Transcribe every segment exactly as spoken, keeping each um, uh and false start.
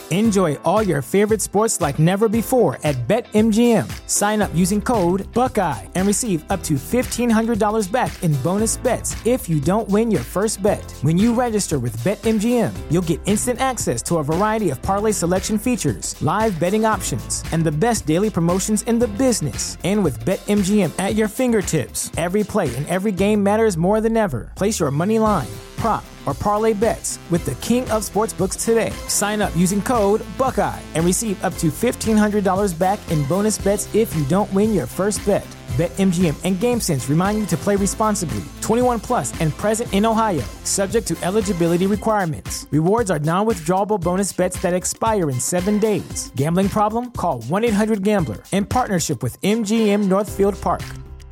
Enjoy all your favorite sports like never before at BetMGM. Sign up using code Buckeye and receive up to fifteen hundred dollars back in bonus bets if you don't win your first bet. When you register with BetMGM, you'll get instant access to a variety of parlay selection features, live betting options, and the best daily promotions in the business. And with BetMGM at your fingertips, every play and every game matters more than ever. Place your money line, prop, or parlay bets with the king of sportsbooks today. Sign up using code Buckeye and receive up to fifteen hundred dollars back in bonus bets if you don't win your first bet. BetMGM and GameSense remind you to play responsibly. twenty-one plus and present in Ohio, subject to eligibility requirements. Rewards are non-withdrawable bonus bets that expire in seven days. Gambling problem? Call one eight hundred gambler in partnership with M G M Northfield Park.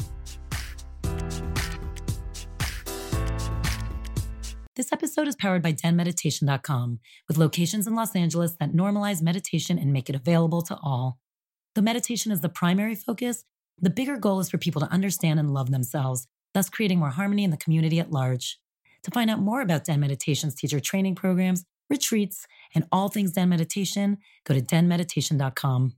This episode is powered by den meditation dot com, with locations in Los Angeles that normalize meditation and make it available to all. Though meditation is the primary focus, the bigger goal is for people to understand and love themselves, thus creating more harmony in the community at large. To find out more about Den Meditation's teacher training programs, retreats, and all things Den Meditation, go to den meditation dot com.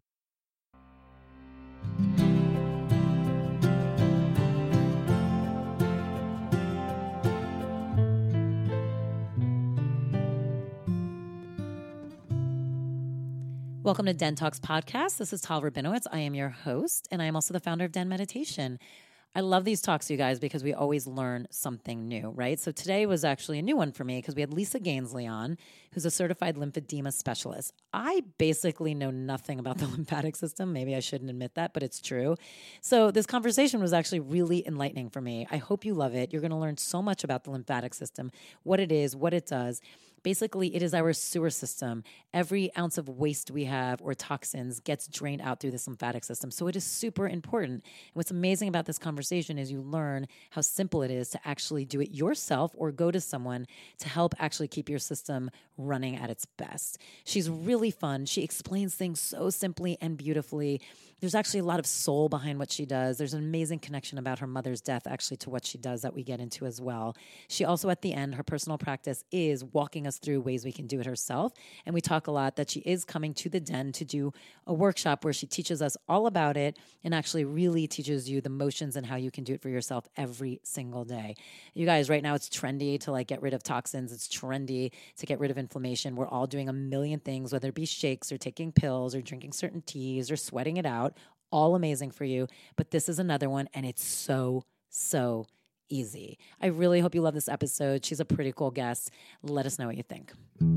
Welcome to Den Talks Podcast. This is Tal Rabinowitz. I am your host, and I am also the founder of Den Meditation. I love these talks, you guys, because we always learn something new, right? So today was actually a new one for me because we had Lisa Gainsley on, who's a certified lymphedema specialist. I basically know nothing about the lymphatic system. Maybe I shouldn't admit that, but it's true. So this conversation was actually really enlightening for me. I hope you love it. You're going to learn so much about the lymphatic system, what it is, what it does. Basically, it is our sewer system. Every ounce of waste we have or toxins gets drained out through this lymphatic system. So it is super important. And what's amazing about this conversation is you learn how simple it is to actually do it yourself or go to someone to help actually keep your system running at its best. She's really fun. She explains things so simply and beautifully. There's actually a lot of soul behind what she does. There's an amazing connection about her mother's death actually to what she does that we get into as well. She also, at the end, her personal practice is walking us through ways we can do it herself. And we talk a lot that she is coming to the Den to do a workshop where she teaches us all about it and actually really teaches you the motions and how you can do it for yourself every single day. You guys, right now it's trendy to like get rid of toxins. It's trendy to get rid of inflammation. We're all doing a million things, whether it be shakes or taking pills or drinking certain teas or sweating it out. All amazing for you. But this is another one, and it's so, so easy. I really hope you love this episode. She's a pretty cool guest. Let us know what you think.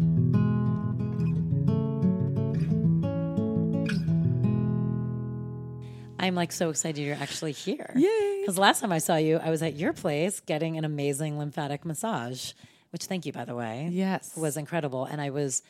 I'm like so excited you're actually here. Yay! Because last time I saw you, I was at your place getting an amazing lymphatic massage, which, thank you, by the way. Yes. Was incredible. And I was...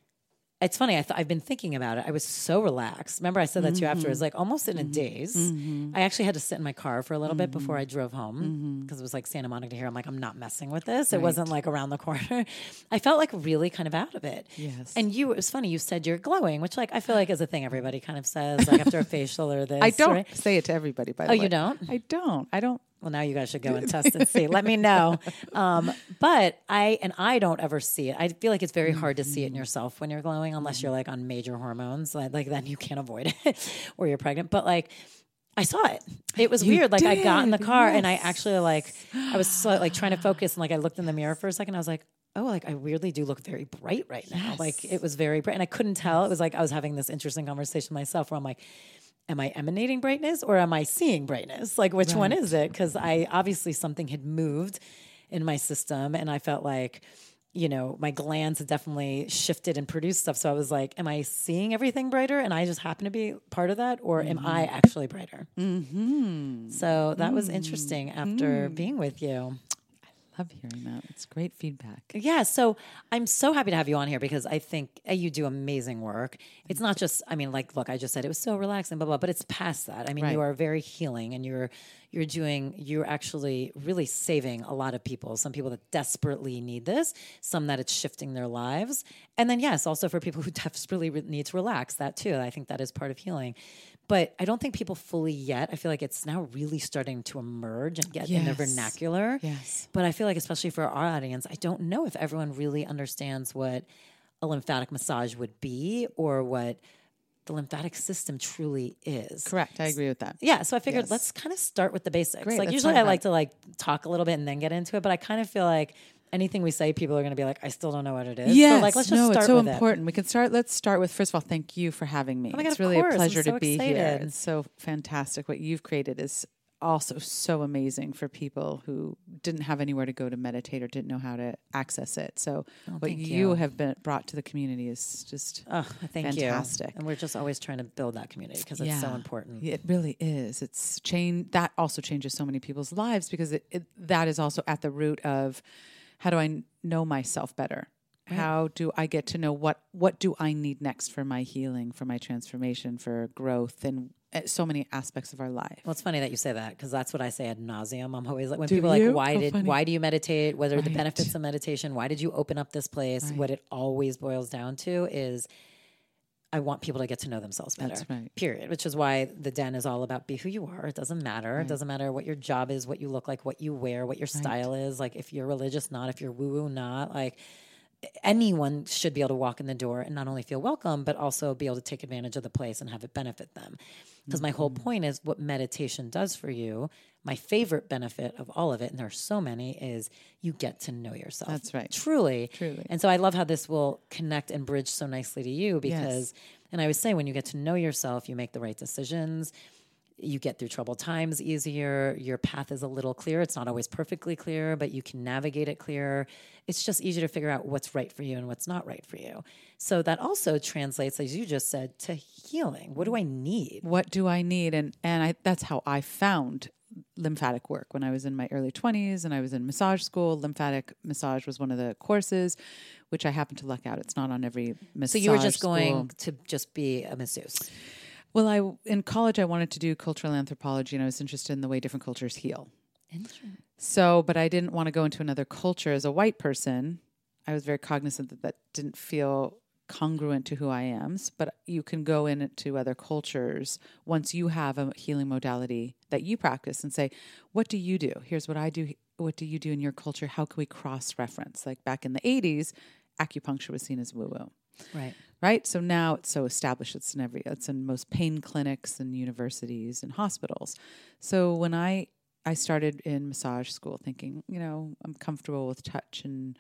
It's funny. I th- I've been thinking about it. I was so relaxed. Remember, I said that mm-hmm. to you afterwards, like almost in a mm-hmm. daze. Mm-hmm. I actually had to sit in my car for a little mm-hmm. bit before I drove home because mm-hmm. it was like Santa Monica here. I'm like, I'm not messing with this. Right. It wasn't like around the corner. I felt like really kind of out of it. Yes. And you, it was funny. You said you're glowing, which like I feel like is a thing everybody kind of says, like after a facial or this. I don't right? say it to everybody. By the oh, way, you don't? I don't. I don't. Well, now you guys should go and test and see. Let me know. Um, but I, and I don't ever see it. I feel like it's very hard to see it in yourself when you're glowing, unless you're like on major hormones. Like, like then you can't avoid it or you're pregnant. But like, I saw it. It was You weird. Like did, I got in the car yes. and I actually like, I was so, like trying to focus and like I looked in the mirror for a second. I was like, oh, like I weirdly do look very bright right now. Yes. Like it was very bright and I couldn't tell. It was like, I was having this interesting conversation myself where I'm like, am I emanating brightness or am I seeing brightness? Like, which right. one is it? Because I obviously something had moved in my system and I felt like, you know, my glands had definitely shifted and produced stuff. So I was like, am I seeing everything brighter and I just happen to be part of that? Or mm-hmm. am I actually brighter? Mm-hmm. So that mm-hmm. was interesting after mm-hmm. being with you. Love hearing that. It's great feedback. Yeah. So I'm so happy to have you on here because I think A, you do amazing work. It's not just, I mean, like, look, I just said it was so relaxing, blah, blah, but it's past that. I mean, right. you are very healing and you're, you're doing, you're actually really saving a lot of people. Some people that desperately need this, some that it's shifting their lives. And then, yes, also for people who desperately re- need to relax, that too. I think that is part of healing. But I don't think people fully yet. I feel like it's now really starting to emerge and get yes. in the vernacular. Yes. But I feel like especially for our audience, I don't know if everyone really understands what a lymphatic massage would be or what the lymphatic system truly is. Correct. I agree with that. Yeah. So I figured Yes. let's kind of start with the basics. Great, like let's usually talk I about like it. to like talk a little bit and then get into it, but I kind of feel like anything we say, people are going to be like, I still don't know what it is. Yes. So like, let's just no, start it's so with important. We can start. Let's start with, first of all, thank you for having me. Oh my God, it's of really course. a pleasure I'm so to be here. excited. It's so fantastic. What you've created is also so amazing for people who didn't have anywhere to go to meditate or didn't know how to access it. So Oh, what thank you, you. have been brought to the community is just it. Oh, thank fantastic. you. And we're just always trying to build that community because it's so important. It really is. It's change that also changes so many people's lives because it, it that is also at the root of how do I n- know myself better? Right. How do I get to know what what do I need next for my healing, for my transformation, for growth, and uh, so many aspects of our life. Well, it's funny that you say that because that's what I say ad nauseum. I'm always like, when Do people are you? like, why How did, funny. why do you meditate? What are the Right. benefits of meditation? Why did you open up this place? Right. What it always boils down to is I want people to get to know themselves better. That's right. Period. Which is why the Den is all about be who you are. It doesn't matter. Right. It doesn't matter what your job is, what you look like, what you wear, what your style is. Like if you're religious, not. If you're woo woo, not. Like anyone should be able to walk in the door and not only feel welcome, but also be able to take advantage of the place and have it benefit them. Because my whole point is what meditation does for you. My favorite benefit of all of it, and there are so many, is you get to know yourself. That's right. Truly. Truly. And so I love how this will connect and bridge so nicely to you because, and I always say, when you get to know yourself, you make the right decisions. You get through troubled times easier. Your path is a little clearer. It's not always perfectly clear, but you can navigate it clearer. It's just easier to figure out what's right for you and what's not right for you. So that also translates, as you just said, to healing. What do I need? What do I need? And and I that's how I found lymphatic work when I was in my early twenties and I was in massage school. Lymphatic massage was one of the courses, which I happened to luck out. It's not on every massage So you were just school. going to just be a masseuse. Well, I in college I wanted to do cultural anthropology, and I was interested in the way different cultures heal. Interesting. So, but I didn't want to go into another culture as a white person. I was very cognizant that that didn't feel congruent to who I am. But you can go into other cultures once you have a healing modality that you practice and say, what do you do? Here's what I do. What do you do in your culture? How can we cross-reference? Like back in the eighties, acupuncture was seen as woo-woo. Right. Right. So now it's so established. It's in every, it's in most pain clinics and universities and hospitals. So when I, I started in massage school thinking, you know, I'm comfortable with touch, and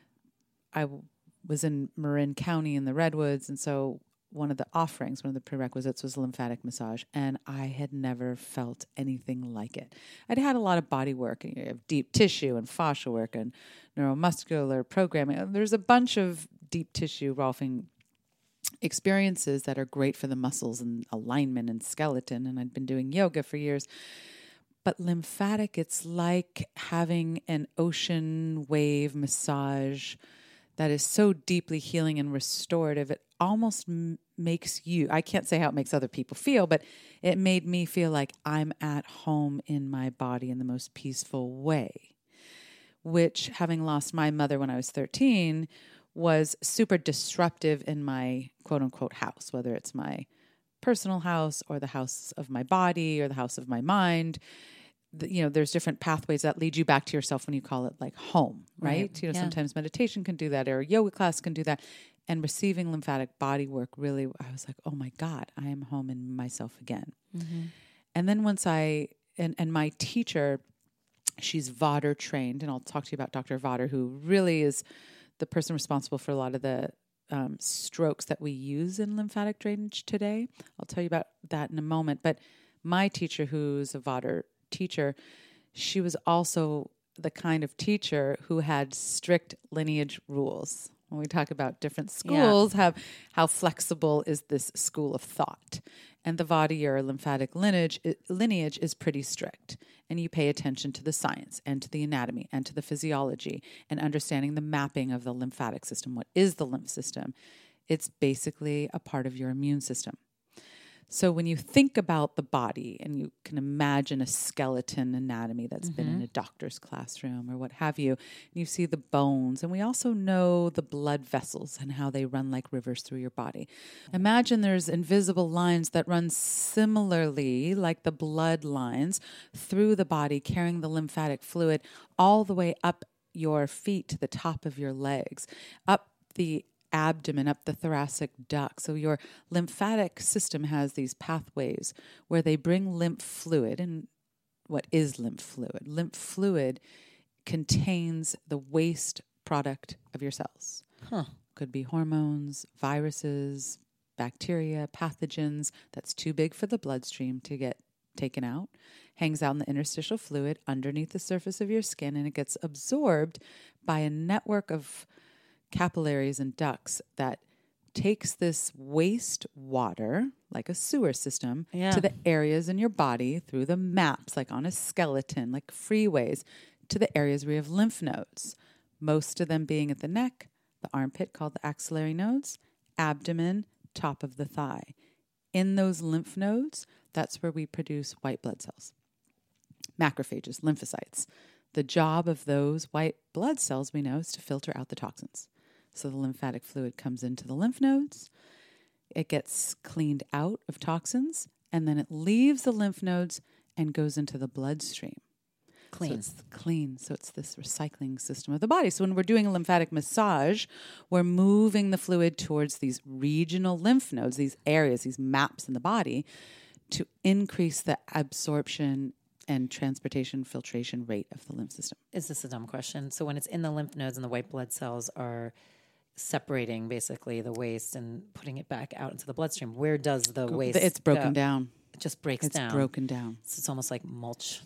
I w- was in Marin County in the Redwoods. And so one of the offerings, one of the prerequisites was lymphatic massage. And I had never felt anything like it. I'd had a lot of body work, and you have deep tissue and fascia work and neuromuscular programming. There's a bunch of deep tissue rolfing experiences that are great for the muscles and alignment and skeleton. And I'd been doing yoga for years. But lymphatic, it's like having an ocean wave massage that is so deeply healing and restorative. It almost m- makes you, I can't say how it makes other people feel, but it made me feel like I'm at home in my body in the most peaceful way, which, having lost my mother when I was thirteen, was super disruptive in my quote unquote house, whether it's my personal house or the house of my body or the house of my mind. The, you know, there's different pathways that lead you back to yourself when you call it like home, right? Right. You know, Yeah. sometimes meditation can do that, or a yoga class can do that. And receiving lymphatic body work, really, I was like, oh my God, I am home in myself again. Mm-hmm. And then once I, and, and my teacher, she's Vader trained, and I'll talk to you about Doctor Vader, who really is the person responsible for a lot of the um, strokes that we use in lymphatic drainage today. I'll tell you about that in a moment. But my teacher, who's a Vader teacher, she was also the kind of teacher who had strict lineage rules. When we talk about different schools, have how flexible is this school of thought? And the Vadi or lymphatic lineage lineage is pretty strict. And you pay attention to the science and to the anatomy and to the physiology and understanding the mapping of the lymphatic system. What is the lymph system? It's basically a part of your immune system. So when you think about the body and you can imagine a skeleton anatomy that's mm-hmm. been in a doctor's classroom or what have you, and you see the bones, and we also know the blood vessels and how they run like rivers through your body. Imagine there's invisible lines that run similarly like the blood lines through the body, carrying the lymphatic fluid all the way up your feet to the top of your legs, up the abdomen, up the thoracic duct. So your lymphatic system has these pathways where they bring lymph fluid. And what is lymph fluid? Lymph fluid contains the waste product of your cells. Huh. Could be hormones, viruses, bacteria, pathogens. That's too big for the bloodstream to get taken out. Hangs out in the interstitial fluid underneath the surface of your skin, and it gets absorbed by a network of capillaries and ducts that takes this waste water, like a sewer system, Yeah. to the areas in your body through the maps, like on a skeleton, like freeways, to the areas where you have lymph nodes. Most of them being at the neck, the armpit called the axillary nodes, abdomen, top of the thigh. In those lymph nodes, that's where we produce white blood cells. Macrophages, lymphocytes. The job of those white blood cells, we know, is to filter out the toxins. So the lymphatic fluid comes into the lymph nodes, it gets cleaned out of toxins, and then it leaves the lymph nodes and goes into the bloodstream. Clean. So it's clean. So it's this recycling system of the body. So when we're doing a lymphatic massage, we're moving the fluid towards these regional lymph nodes, these areas, these maps in the body, to increase the absorption and transportation filtration rate of the lymph system. Is this a dumb question? So when it's in the lymph nodes and the white blood cells are separating basically the waste and putting it back out into the bloodstream, where does the waste It's broken go? down. It just breaks It's down. broken down. So it's almost like mulch.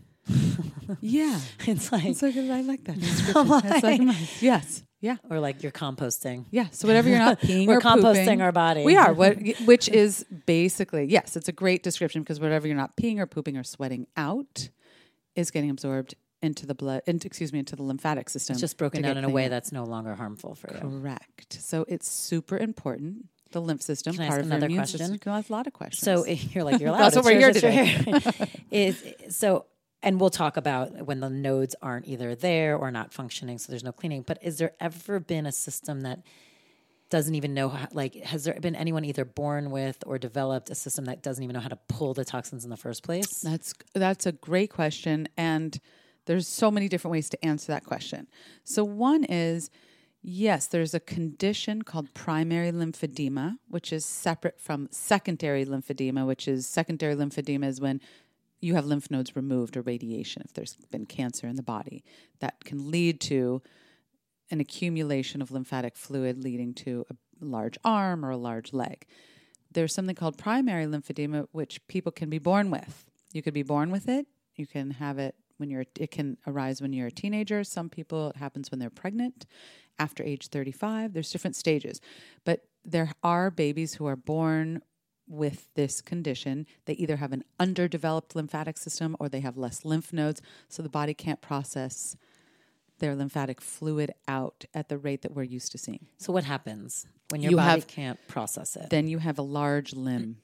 Yeah. It's like, It's like, I like that description. It's like nice. Yes. Yeah. or like you're composting. Yeah. So whatever you're not peeing We're or composting pooping, our body. We are. What, which is basically, yes, it's a great description because whatever you're not peeing or pooping or sweating out is getting absorbed into the blood, into, excuse me, into the lymphatic system. It's just broken to down get in a way cleaned up. that's no longer harmful for you. Correct. So it's super important. The lymph system, Can I part ask of your another immune question? system. You can ask a lot of questions. So you're like, you're allowed. That's what we're here It's yours, today. it's your hair. Is so, and we'll talk about when the nodes aren't either there or not functioning, so there's no cleaning. But is there ever been a system that doesn't even know how, like, has there been anyone either born with or developed a system that doesn't even know how to pull the toxins in the first place? That's that's a great question, and there's so many different ways to answer that question. So one is, yes, there's a condition called primary lymphedema, which is separate from secondary lymphedema, which is secondary lymphedema is when you have lymph nodes removed or radiation, if there's been cancer in the body. That can lead to an accumulation of lymphatic fluid leading to a large arm or a large leg. There's something called primary lymphedema, which people can be born with. You could be born with it. You can have it when you're, it can arise when you're a teenager. Some people, it happens when they're pregnant. After age thirty-five, there's different stages. But there are babies who are born with this condition. They either have an underdeveloped lymphatic system or they have less lymph nodes, so the body can't process their lymphatic fluid out at the rate that we're used to seeing. So what happens when your You body have- can't process it? Then you have a large limb,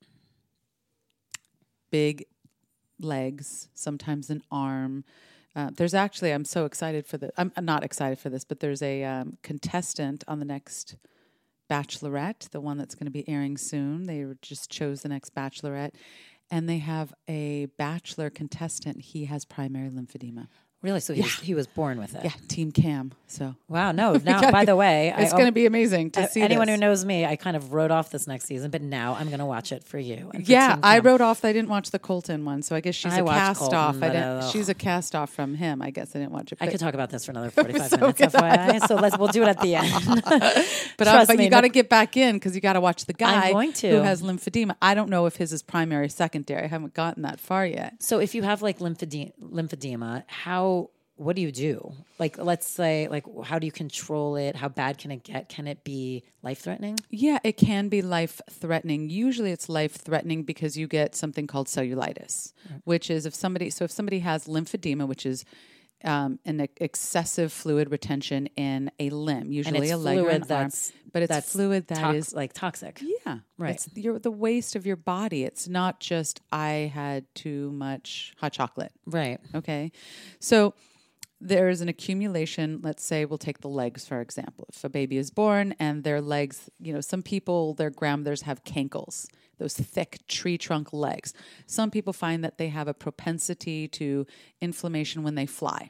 big legs, sometimes an arm. Uh, there's actually, I'm so excited for the, I'm, I'm not excited for this, but there's a um, contestant on the next Bachelorette, the one that's going to be airing soon. They just chose the next Bachelorette, and they have a Bachelor contestant. He has primary lymphedema. Really? So he, was, he was born with it? Yeah, Team Cam. So Wow. No. Now, by the way, it's I, going to be amazing to Uh, see anyone this. who knows me, I kind of wrote off this next season, but now I'm going to watch it for you. and for Yeah, Team I Cam. wrote off. I didn't watch the Colton one, so I guess she's I a watched cast Colton, off. I but, didn't. uh, She's a cast off from him. I guess I didn't watch it. I but- could talk about this for another forty-five So minutes, could F Y I. So let's we'll do it at the end. But, um, Trust but me, you got to Nic- get back in because you got to watch the guy going to. who has lymphedema. I don't know if his is primary, or secondary. I haven't gotten that far yet. So if you have like lymphedema, lymphedema, how what do you do? Like, let's say, like, how do you control it? How bad can it get? Can it be life threatening? Yeah, it can be life threatening. Usually it's life threatening because you get something called cellulitis, right. which is if somebody, so if somebody has lymphedema, which is um, an ex- excessive fluid retention in a limb, usually And it's a leg or fluid an arm, that's- but it's that's fluid that is tox- like toxic. Yeah, Right. It's your, the waste of your body. It's not just I had too much hot chocolate. Right. Okay, so there is an accumulation. Let's say we'll take the legs, for example. If a baby is born and their legs, you know, some people, their grandmothers have cankles, those thick tree trunk legs. Some people find that they have a propensity to inflammation when they fly.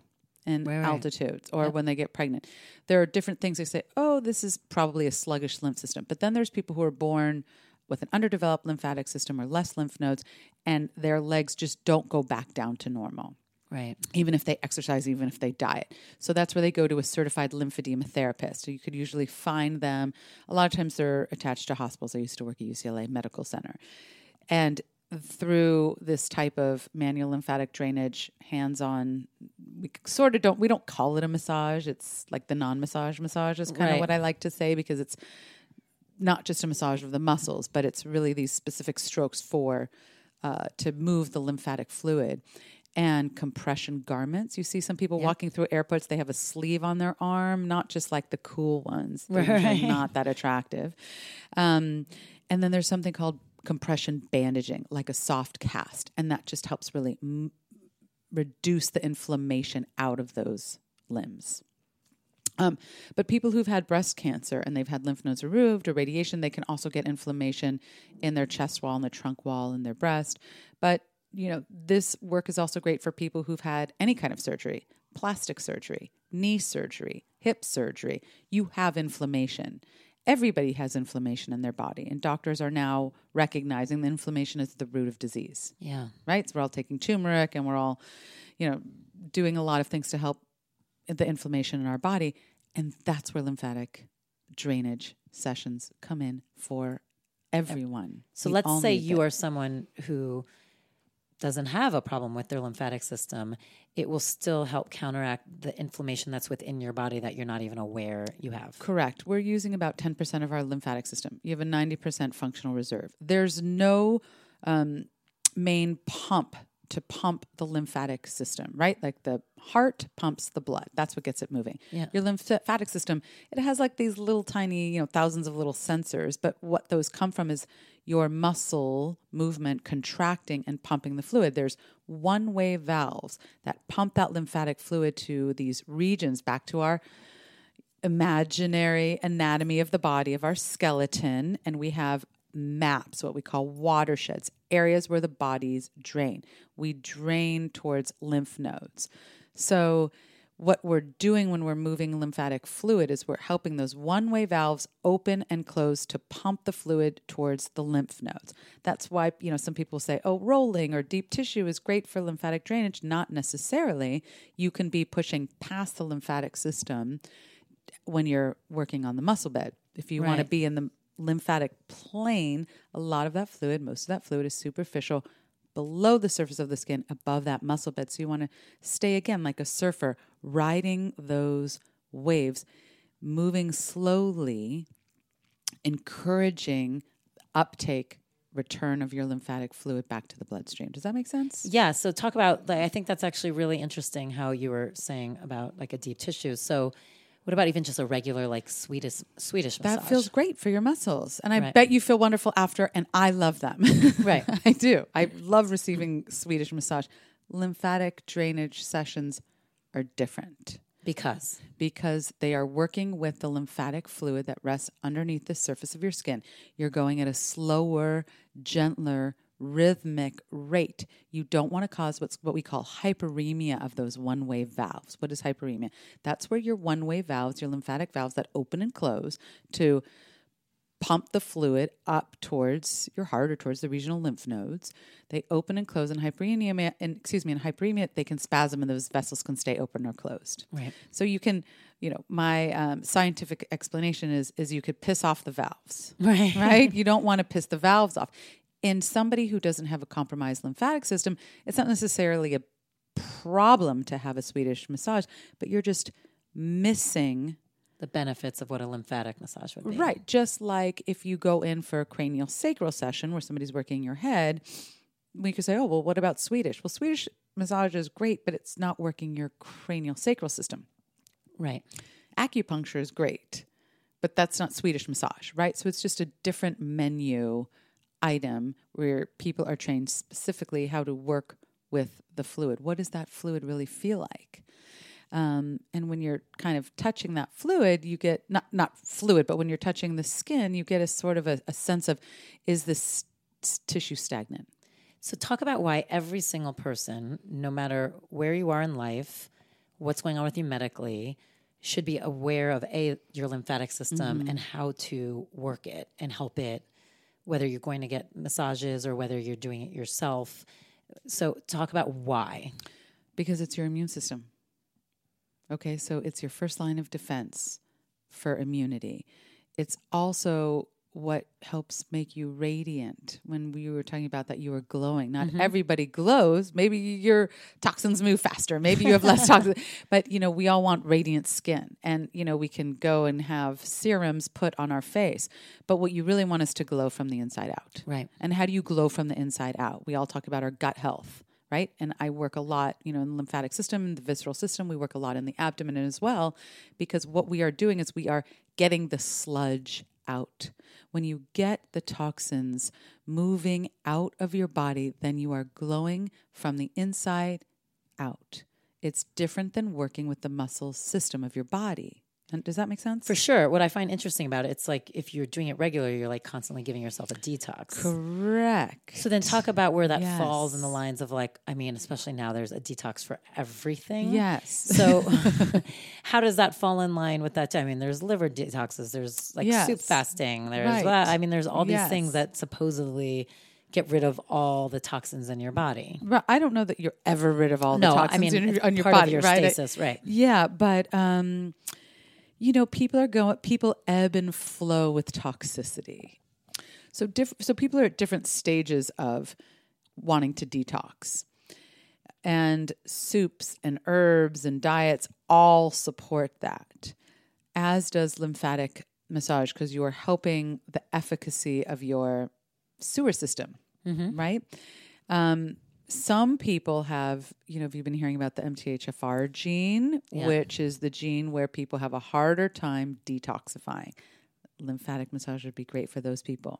in Right, right. altitudes or Yep. when they get pregnant. There are different things they say, oh, this is probably a sluggish lymph system. But then there's people who are born with an underdeveloped lymphatic system or less lymph nodes, and their legs just don't go back down to normal, Right. even if they exercise, even if they diet. So that's where they go to a certified lymphedema therapist. So you could usually find them. A lot of times they're attached to hospitals. I used to work at U C L A Medical Center. And through this type of manual lymphatic drainage, hands-on, we sort of don't, we don't call it a massage. It's like the non-massage massage is kind Right. of what I like to say, because it's not just a massage of the muscles, but it's really these specific strokes for uh, to move the lymphatic fluid. And compression garments. You see some people Yeah. walking through airports, they have a sleeve on their arm, not just like the cool ones. They're usually Right. not that attractive. Um, and then there's something called compression bandaging, like a soft cast. And that just helps really m- reduce the inflammation out of those limbs. Um, but people who've had breast cancer and they've had lymph nodes removed or radiation, they can also get inflammation in their chest wall and their trunk wall and their breast. But, you know, this work is also great for people who've had any kind of surgery, plastic surgery, knee surgery, hip surgery. You have inflammation. Everybody has inflammation in their body, and doctors are now recognizing that inflammation is the root of disease. Yeah. Right? So we're all taking turmeric and we're all, you know, doing a lot of things to help the inflammation in our body. And that's where lymphatic drainage sessions come in for everyone. So We let's all say need you it. are someone who doesn't have a problem with their lymphatic system. It will still help counteract the inflammation that's within your body that you're not even aware you have. Correct. We're using about ten percent of our lymphatic system. You have a ninety percent functional reserve. There's no um, main pump to pump the lymphatic system, right? Like the heart pumps the blood. That's what gets it moving. Yeah. Your lymphatic system, it has like these little tiny, you know, thousands of little sensors, but what those come from is your muscle movement contracting and pumping the fluid. There's one-way valves that pump that lymphatic fluid to these regions back to our imaginary anatomy of the body, of our skeleton, and we have maps, what we call watersheds, areas where the bodies drain. We drain towards lymph nodes. So what we're doing when we're moving lymphatic fluid is we're helping those one-way valves open and close to pump the fluid towards the lymph nodes. That's why, you know, some people say, oh, rolling or deep tissue is great for lymphatic drainage. Not necessarily. You can be pushing past the lymphatic system when you're working on the muscle bed. If you want to Right. be in the lymphatic plane, a lot of that fluid, most of that fluid is superficial below the surface of the skin, above that muscle bed. So you want to stay, again, like a surfer, riding those waves, moving slowly, encouraging uptake, return of your lymphatic fluid back to the bloodstream. Does that make sense? Yeah. So talk about, like, I think that's actually really interesting how you were saying about like a deep tissue. So what about even just a regular, like Swedish, Swedish massage? That feels great for your muscles. And I Right. bet you feel wonderful after, and I love them. Right. I do. I love receiving Swedish massage. Lymphatic drainage sessions are different Because. because they are working with the lymphatic fluid that rests underneath the surface of your skin. You're going at a slower, gentler, rhythmic rate. You don't want to cause what's what we call hyperemia of those one-way valves. What is hyperemia? That's where your one-way valves, your lymphatic valves that open and close to pump the fluid up towards your heart or towards the regional lymph nodes. They open and close in hyperemia, and excuse me, in hyperemia, they can spasm and those vessels can stay open or closed. Right. So you can, you know, my um, scientific explanation is is you could piss off the valves. Right. Right? You don't want to piss the valves off. In somebody who doesn't have a compromised lymphatic system, it's not necessarily a problem to have a Swedish massage, but you're just missing. The benefits of what a lymphatic massage would be. Right. Just like if you go in for a cranial sacral session where somebody's working your head, we could say, oh, well, what about Swedish? Well, Swedish massage is great, but it's not working your cranial sacral system. Right. Acupuncture is great, but that's not Swedish massage, right? So it's just a different menu item where people are trained specifically how to work with the fluid. What does that fluid really feel like? Um, and when you're kind of touching that fluid, you get not not fluid, but when you're touching the skin, you get a sort of a, a sense of, is this s- tissue stagnant? So talk about why every single person, no matter where you are in life, what's going on with you medically, should be aware of a your lymphatic system mm-hmm. and how to work it and help it, whether you're going to get massages or whether you're doing it yourself. So talk about why. Because it's your immune system. Okay, so it's your first line of defense for immunity. It's also what helps make you radiant. When we were talking about that, you were glowing. Not mm-hmm. everybody glows. Maybe your toxins move faster. Maybe you have less toxins. But, you know, we all want radiant skin. And, you know, we can go and have serums put on our face. But what you really want is to glow from the inside out. Right. And how do you glow from the inside out? We all talk about our gut health, right? And I work a lot, you know, in the lymphatic system, the visceral system. We work a lot in the abdomen as well, because what we are doing is we are getting the sludge out. When you get the toxins moving out of your body, then you are glowing from the inside out. It's different than working with the muscle system of your body. And does that make sense? For sure. What I find interesting about it, it's like if you're doing it regularly, you're like constantly giving yourself a detox. Correct. So then talk about where that yes. falls in the lines of like, I mean, especially now there's a detox for everything. Yes. So how does that fall in line with that? I mean, there's liver detoxes, there's like yes. soup fasting, there's right. that. I mean, there's all these yes. things that supposedly get rid of all the toxins in your body. Right. I don't know that you're ever rid of all no, the toxins I mean, in, on your part body. Of your right? stasis, right. Yeah, but... um you know, people are going. People ebb and flow with toxicity. So, diff- so people are at different stages of wanting to detox, and soups and herbs and diets all support that. As does lymphatic massage, because you are helping the efficacy of your sewer system, mm-hmm. right? Um, Some people have, you know, have you been hearing about the M T H F R gene, yeah. which is the gene where people have a harder time detoxifying. Lymphatic massage would be great for those people.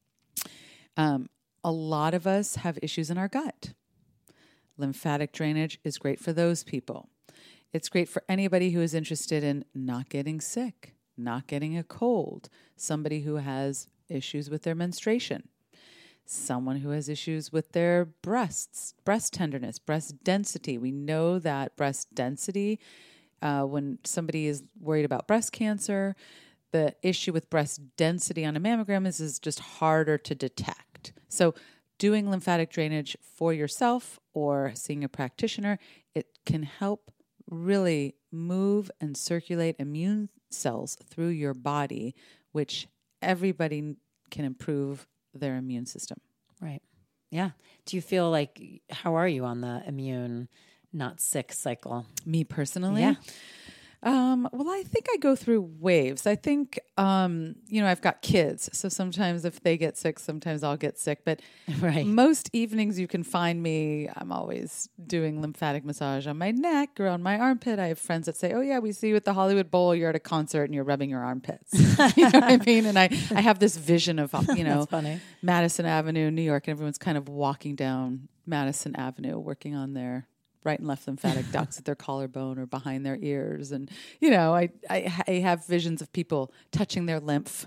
Um, a lot of us have issues in our gut. Lymphatic drainage is great for those people. It's great for anybody who is interested in not getting sick, not getting a cold, somebody who has issues with their menstruation. Someone who has issues with their breasts, breast tenderness, breast density. We know that breast density, uh, when somebody is worried about breast cancer, the issue with breast density on a mammogram is, is just harder to detect. So doing lymphatic drainage for yourself or seeing a practitioner, it can help really move and circulate immune cells through your body, which everybody can improve their immune system. Right. Yeah. Do you feel like, how are you on the immune not sick cycle? Me personally? Yeah. Um, well, I think I go through waves. I think, um, you know, I've got kids. So sometimes if they get sick, sometimes I'll get sick. But right. most evenings you can find me, I'm always doing lymphatic massage on my neck or on my armpit. I have friends that say, oh, yeah, we see you at the Hollywood Bowl. You're at a concert and you're rubbing your armpits. You know what I mean? And I, I have this vision of, you know, Madison Avenue, New York, and everyone's kind of walking down Madison Avenue working on their right and left lymphatic ducts at their collarbone or behind their ears. And, you know, I, I, I have visions of people touching their lymph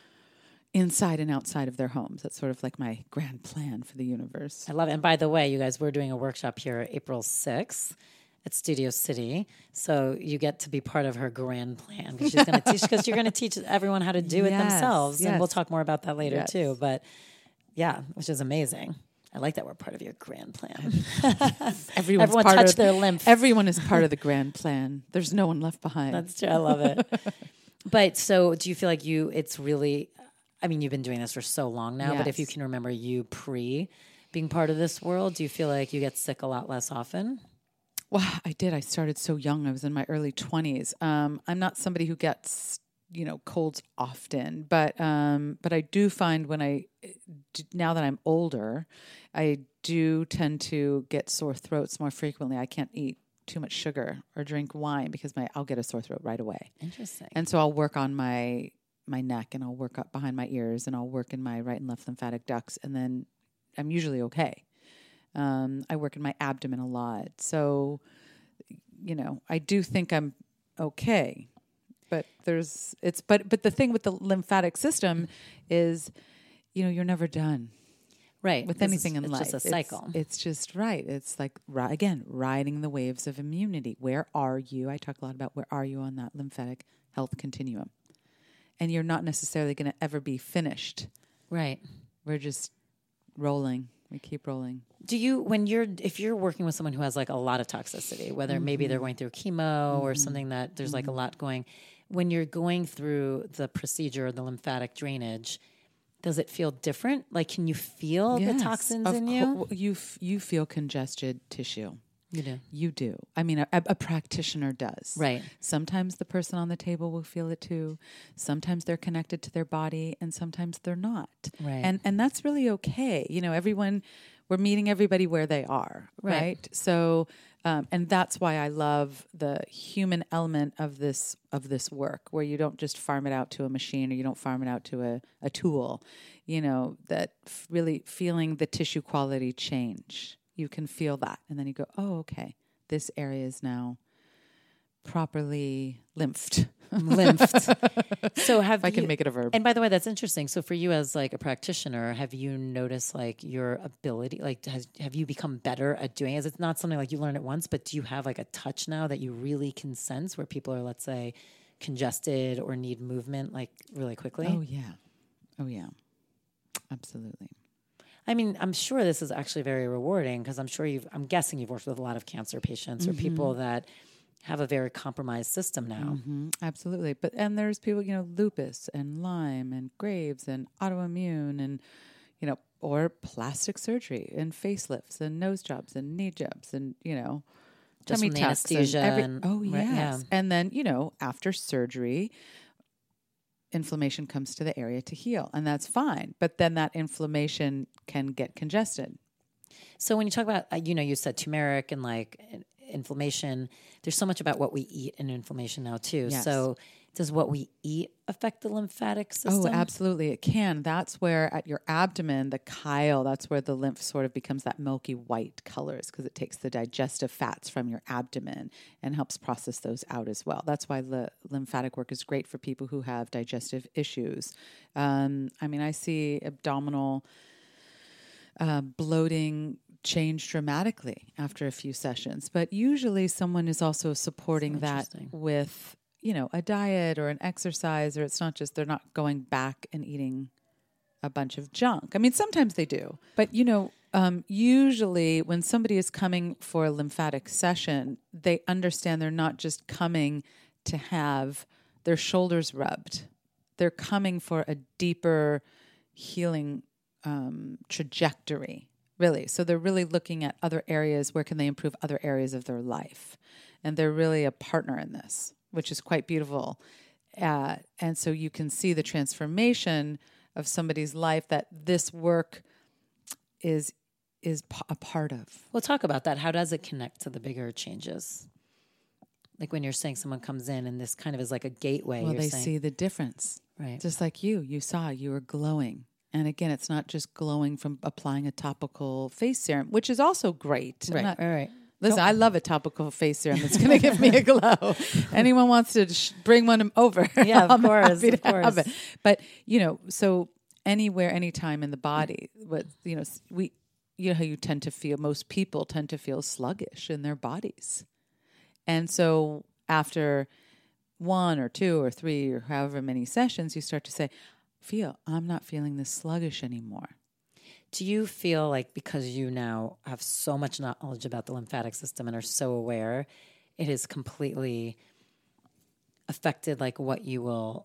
inside and outside of their homes. That's sort of like my grand plan for the universe. I love it. And by the way, you guys, we're doing a workshop here April sixth at Studio City. So you get to be part of her grand plan because she's going to teach, because you're going to teach everyone how to do it yes, themselves. Yes. And we'll talk more about that later yes. too. But yeah, which is amazing. I like that we're part of your grand plan. Everyone's Everyone part touch of, their lymph. Everyone is part of the grand plan. There's no one left behind. That's true. I love it. But so do you feel like you, it's really, I mean, you've been doing this for so long now, yes. but if you can remember you pre being part of this world, do you feel like you get sick a lot less often? Well, I did. I started so young. I was in my early twenties. Um, I'm not somebody who gets, you know, colds often, but um, but I do find when I, now that I'm older, I do tend to get sore throats more frequently. I can't eat too much sugar or drink wine because my I'll get a sore throat right away. Interesting. And so I'll work on my my neck and I'll work up behind my ears and I'll work in my right and left lymphatic ducts, and then I'm usually okay. Um, I work in my abdomen a lot. So, you know, I do think I'm okay. But there's, it's, but, but the thing with the lymphatic system is, you know, you're never done. Right. With This anything is, in it's life. just a cycle. It's, it's just right. It's like, ri- again, riding the waves of immunity. Where are you? I talk a lot about where are you on that lymphatic health continuum. And you're not necessarily going to ever be finished. Right. We're just rolling. We keep rolling. Do you, when you're, if you're working with someone who has like a lot of toxicity, whether mm-hmm. maybe they're going through chemo mm-hmm. or something that there's mm-hmm. like a lot going, when you're going through the procedure, the lymphatic drainage, does it feel different? Like, can you feel yes, the toxins in you? Co- you f- you feel congested tissue. You do. You do. I mean, a, a practitioner does. Right. Sometimes the person on the table will feel it too. Sometimes they're connected to their body, and sometimes they're not. Right. And and that's really okay. You know, everyone, we're meeting everybody where they are. Right. right? So. Um, and that's why I love the human element of this of this work, where you don't just farm it out to a machine or you don't farm it out to a, a tool. You know, that f- really feeling the tissue quality change. You can feel that. And then you go, oh, okay, this area is now properly lymphed. Lymphed. So have if I you, can make it a verb. And by the way, that's interesting. So for you as like a practitioner, have you noticed like your ability, like has, have you become better at doing it? It's not something like you learn it once, but do you have like a touch now that you really can sense where people are, let's say, congested or need movement like really quickly? Oh yeah. Oh yeah. Absolutely. I mean, I'm sure this is actually very rewarding because I'm sure you've, I'm guessing you've worked with a lot of cancer patients mm-hmm. or people that have a very compromised system now. Mm-hmm. Absolutely. But, and there's people, you know, lupus and Lyme and Graves and autoimmune and, you know, or plastic surgery and facelifts and nose jobs and knee jobs and, you know, just tummy from the tucks anesthesia. And every, and, oh, yes. Right, yeah. And then, you know, after surgery, inflammation comes to the area to heal, and that's fine. But then that inflammation can get congested. So when you talk about, uh, you know, you said turmeric and like inflammation, there's so much about what we eat in inflammation now too. Yes. So does what we eat affect the lymphatic system? Oh, absolutely. It can. That's where at your abdomen, the chyle, that's where the lymph sort of becomes that milky white colors because it takes the digestive fats from your abdomen and helps process those out as well. That's why the lymphatic work is great for people who have digestive issues. Um, I mean, I see abdominal uh, bloating change dramatically after a few sessions, but usually someone is also supporting so that with, you know, a diet or an exercise, or it's not just, they're not going back and eating a bunch of junk. I mean, sometimes they do, but you know, um, usually when somebody is coming for a lymphatic session, they understand they're not just coming to have their shoulders rubbed. They're coming for a deeper healing um, trajectory. Really. So they're really looking at other areas. Where can they improve other areas of their life? And they're really a partner in this, which is quite beautiful. Uh, and so you can see the transformation of somebody's life that this work is is p- a part of. Well, talk about that. How does it connect to the bigger changes? Like when you're saying someone comes in and this kind of is like a gateway. Well, you're they saying, see the difference. Right. Just like you. You saw you were glowing. And again, it's not just glowing from applying a topical face serum, which is also great. Right, not, all right. Listen, Don't. I love a topical face serum that's going to give me a glow. Anyone wants to sh- bring one over? Yeah, of I'm course, happy of to have course. it. But, you know, so anywhere, anytime in the body, what, you know, we, you know how you tend to feel, most people tend to feel sluggish in their bodies. And so after one or two or three or however many sessions, you start to say, feel, I'm not feeling this sluggish anymore. Do you feel like because you now have so much knowledge about the lymphatic system and are so aware, it has completely affected like what you will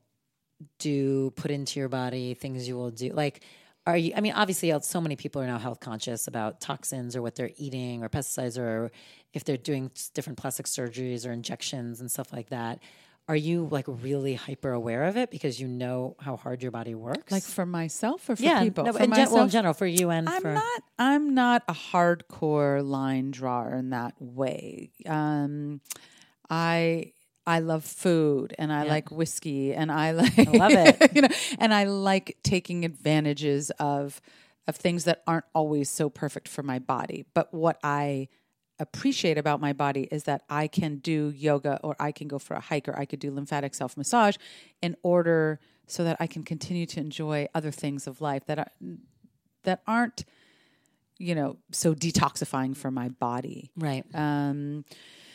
do, put into your body, things you will do? Like, are you, I mean, obviously so many people are now health conscious about toxins or what they're eating or pesticides or if they're doing different plastic surgeries or injections and stuff like that. Are you like really hyper aware of it because you know how hard your body works? Like for myself or for yeah, people? No, for in, myself, gen- well, in general, for you and I'm for... not, I'm not a hardcore line drawer in that way. Um, I... I love food and I yeah. like whiskey and I like, I love it. you know, and I like taking advantages of, of things that aren't always so perfect for my body. But what I appreciate about my body is that I can do yoga or I can go for a hike or I could do lymphatic self-massage in order so that I can continue to enjoy other things of life that are, that aren't you know, so detoxifying for my body. Right. Um,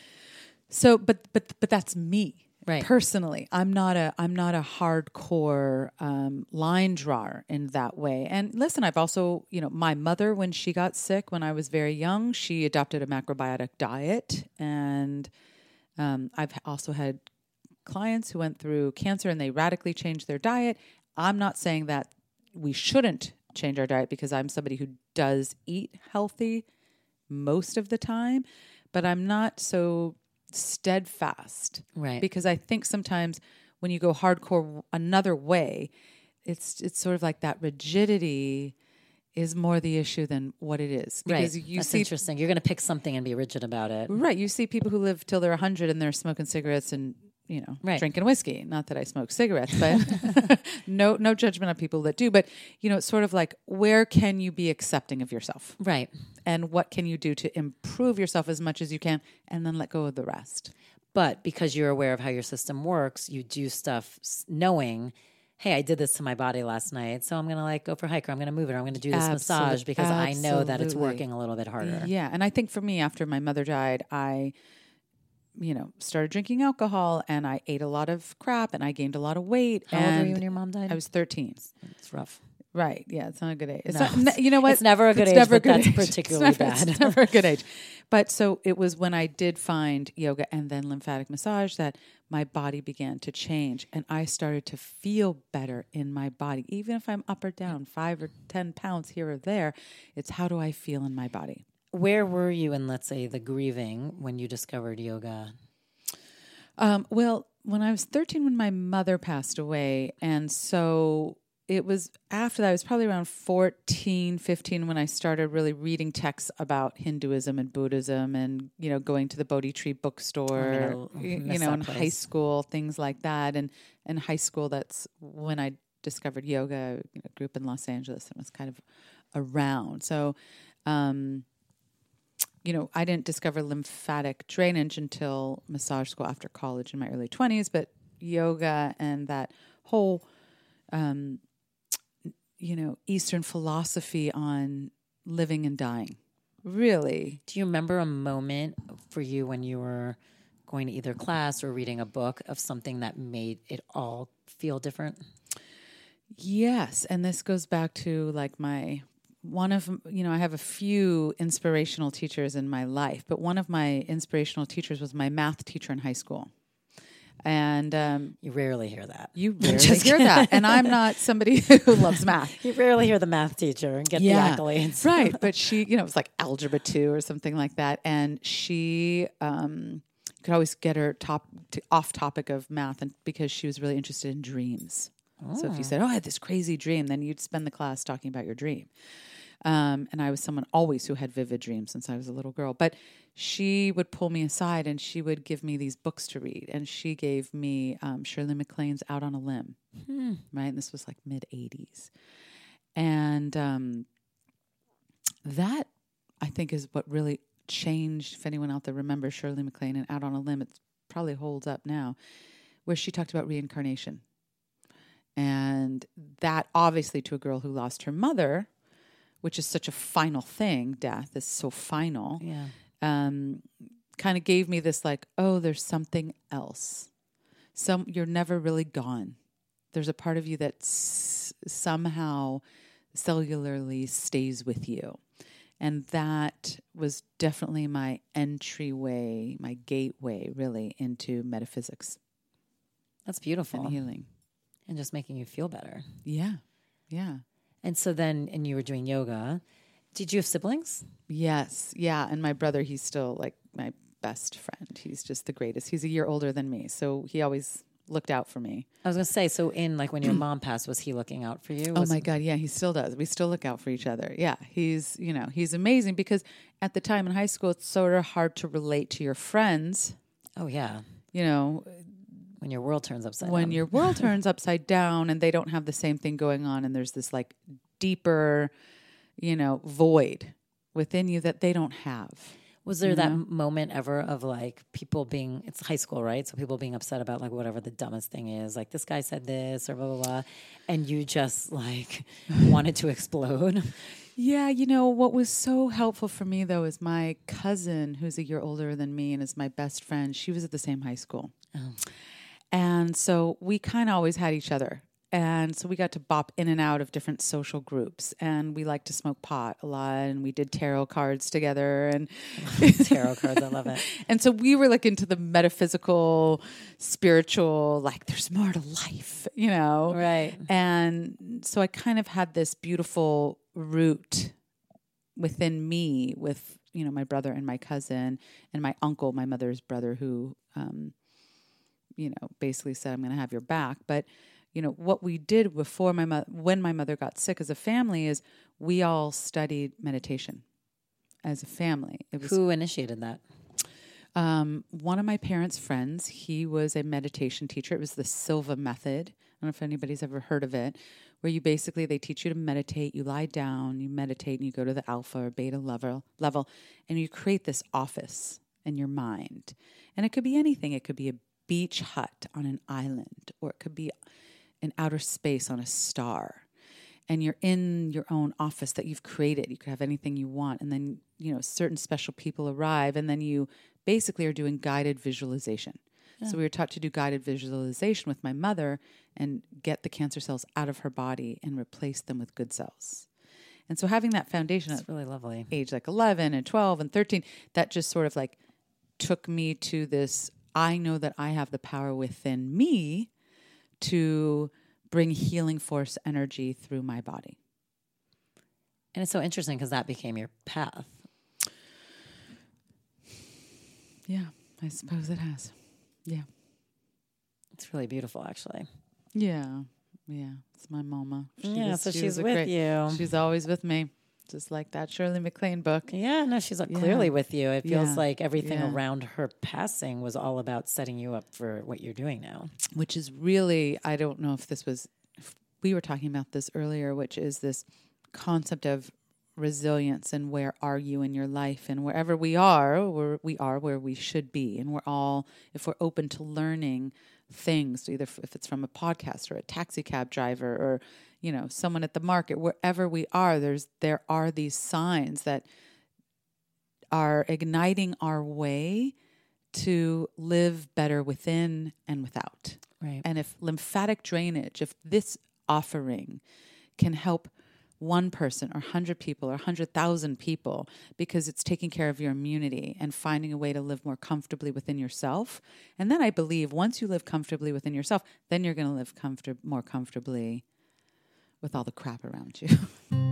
so, but, but, but that's me. Right. Personally, I'm not a I'm not a hardcore um, line drawer in that way. And listen, I've also, you know, my mother, when she got sick when I was very young, she adopted a macrobiotic diet, and um, I've also had clients who went through cancer and they radically changed their diet. I'm not saying that we shouldn't change our diet, because I'm somebody who does eat healthy most of the time, but I'm not so steadfast, right? Because I think sometimes when you go hardcore another way, it's it's sort of like that rigidity is more the issue than what it is. Because right. you That's see, interesting. You're going to pick something and be rigid about it, right? You see people who live till they're one hundred and they're smoking cigarettes and, you know, right. drinking whiskey. Not that I smoke cigarettes, but no no judgment on people that do. But, you know, it's sort of like, where can you be accepting of yourself? Right. And what can you do to improve yourself as much as you can, and then let go of the rest? But because you're aware of how your system works, you do stuff knowing, hey, I did this to my body last night, so I'm going to like go for a hike, or I'm going to move it, or I'm going to do this Absolute- massage because absolutely. I know that it's working a little bit harder. Yeah. And I think for me, after my mother died, I, you know, started drinking alcohol, and I ate a lot of crap, and I gained a lot of weight. How and old were you when your mom died? I was thirteen. It's rough. Right. Yeah. It's not a good age. It's No. not, you know what? It's never a good It's age, never a but good that's age. particularly it's never, bad. It's never a good age. But so it was when I did find yoga and then lymphatic massage that my body began to change, and I started to feel better in my body. Even if I'm up or down five or ten pounds here or there, it's how do I feel in my body? Where were you in, let's say, the grieving when you discovered yoga? Um, well, when I was thirteen, when my mother passed away, and so it was after that, I was probably around fourteen, fifteen when I started really reading texts about Hinduism and Buddhism, and, you know, going to the Bodhi Tree bookstore, I'm you, gonna you know, in miss that high place. school, things like that. And in high school, that's when I discovered yoga. You know, grew up in Los Angeles and was kind of around. So, um, you know, I didn't discover lymphatic drainage until massage school after college in my early twenties, but yoga and that whole, um, you know, Eastern philosophy on living and dying, really. Do you remember a moment for you when you were going to either class or reading a book of something that made it all feel different? Yes. And this goes back to like my, one of, you know, I have a few inspirational teachers in my life, but one of my inspirational teachers was my math teacher in high school. And um, You rarely hear that. you rarely hear that. And I'm not somebody who loves math. You rarely hear the math teacher and get Yeah. the accolades. Right. But she, you know, it was like algebra two or something like that. And she um, could always get her top to, off topic of math, and because she was really interested in dreams. So if you said, oh, I had this crazy dream, then you'd spend the class talking about your dream. Um, and I was someone always who had vivid dreams since I was a little girl. But she would pull me aside and she would give me these books to read. And she gave me um, Shirley MacLaine's Out on a Limb, Hmm. right? And this was like mid-eighties. And um, that, I think, is what really changed. If anyone out there remembers Shirley MacLaine and Out on a Limb, it probably holds up now, where she talked about reincarnation. And that, obviously, to a girl who lost her mother, which is such a final thing, death is so final, Yeah. um, kind of gave me this like, oh, there's something else. Some you're never really gone. There's a part of you that s- somehow cellularly stays with you. And that was definitely my entryway, my gateway, really, into metaphysics That's beautiful. and healing. And just making you feel better. Yeah, yeah. And so then, and you were doing yoga. Did you have siblings? Yes. Yeah. And my brother, he's still like my best friend. He's just the greatest. He's a year older than me. So he always looked out for me. I was going to say, so in like when your mom passed, was he looking out for you? Oh Was my it- God. Yeah. He still does. We still look out for each other. Yeah. He's, you know, he's amazing because at the time in high school, it's sort of hard to relate to your friends, Oh, yeah. you know, When your world turns upside when down. your world turns upside down and they don't have the same thing going on. And there's this like deeper, you know, void within you that they don't have. Was there you that know? moment ever of like people being, it's high school, right? So people being upset about like whatever the dumbest thing is, like this guy said this or blah, blah, blah. And you just like wanted to explode. Yeah, you know, what was so helpful for me, though, is my cousin, who's a year older than me and is my best friend. She was at the same high school. Oh. And so we kind of always had each other. And so we got to bop in and out of different social groups. And we liked to smoke pot a lot. And we did tarot cards together. And Tarot cards, I love it. And so we were like into the metaphysical, spiritual, like there's more to life, you know? Right. And so I kind of had this beautiful root within me with, you know, my brother and my cousin and my uncle, my mother's brother, who, um, you know, basically said, I'm going to have your back. But, you know, what we did before my mother, when my mother got sick as a family, is we all studied meditation as a family. It was, Who initiated that? Um, one of my parents' friends, he was a meditation teacher. It was the Silva method. I don't know if anybody's ever heard of it, where you basically, they teach you to meditate. You lie down, you meditate, and you go to the alpha or beta level, level, and you create this office in your mind. And it could be anything. It could be a beach hut on an island, or it could be in outer space on a star. And you're in your own office that you've created. You could have anything you want. And then, you know, certain special people arrive, and then you basically are doing guided visualization. Yeah. So we were taught to do guided visualization with my mother and get the cancer cells out of her body and replace them with good cells. And so having that foundation That's at really lovely. age like eleven and twelve and thirteen, that just sort of like took me to this, I know that I have the power within me to bring healing force energy through my body. And it's so interesting because that became your path. Yeah, I suppose it has. Yeah. It's really beautiful, actually. Yeah. Yeah. It's my mama. She yeah, was, so she she's was a with great, you. She's always with me. Just like that Shirley MacLaine book. Yeah, no, she's Yeah. clearly with you. It feels Yeah. like everything Yeah. around her passing was all about setting you up for what you're doing now. Which is really, I don't know if this was, if we were talking about this earlier, which is this concept of resilience and where are you in your life, and wherever we are, we're, we are where we should be. And we're all, if we're open to learning things, either f- if it's from a podcast or a taxi cab driver or, you know, someone at the market, wherever we are, there's, there are these signs that are igniting our way to live better within and without. Right. And if lymphatic drainage, if this offering can help one person or one hundred people or one hundred thousand people because it's taking care of your immunity and finding a way to live more comfortably within yourself. And then I believe once you live comfortably within yourself, then you're going to live comfort- more comfortably with all the crap around you.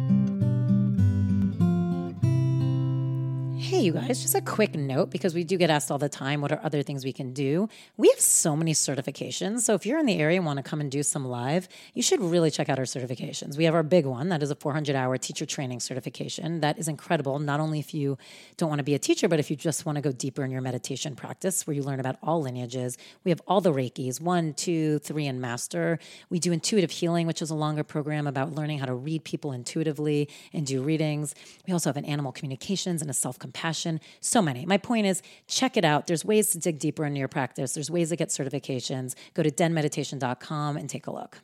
Hey, you guys, just a quick note because we do get asked all the time, what are other things we can do? We have so many certifications. So if you're in the area and want to come and do some live, you should really check out our certifications. We have our big one. That is a four hundred hour teacher training certification. That is incredible. Not only if you don't want to be a teacher, but if you just want to go deeper in your meditation practice where you learn about all lineages. We have all the Reikis, one, two, three, and master. We do intuitive healing, which is a longer program about learning how to read people intuitively and do readings. We also have an animal communications and a self-compassion. So many. My point is, check it out. There's ways to dig deeper into your practice. There's ways to get certifications. Go to den meditation dot com and take a look.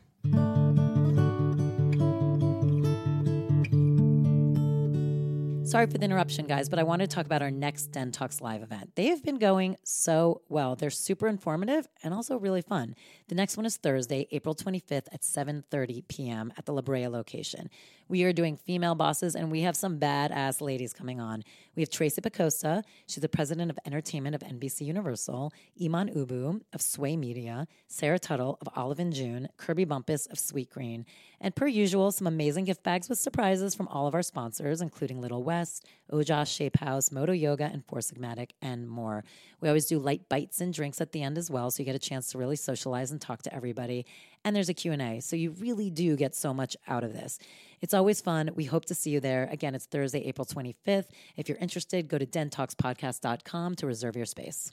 Sorry for the interruption, guys, but I want to talk about our next Den Talks Live event. They have been going so well. They're super informative and also really fun. The next one is Thursday, April twenty-fifth at seven thirty p.m. at the La Brea location. We are doing female bosses, and we have some badass ladies coming on. We have Tracy Picosta. She's the president of entertainment of N B C Universal, Iman Ubu of Sway Media, Sarah Tuttle of Olive and June, Kirby Bumpus of Sweet Green. And per usual, some amazing gift bags with surprises from all of our sponsors, including Little West, Ojas Shape House, Moto Yoga, and Four Sigmatic, and more. We always do light bites and drinks at the end as well, so you get a chance to really socialize and talk to everybody. And there's a Q and A, so you really do get so much out of this. It's always fun. We hope to see you there. Again, it's Thursday, April twenty-fifth. If you're interested, go to den talks podcast dot com to reserve your space.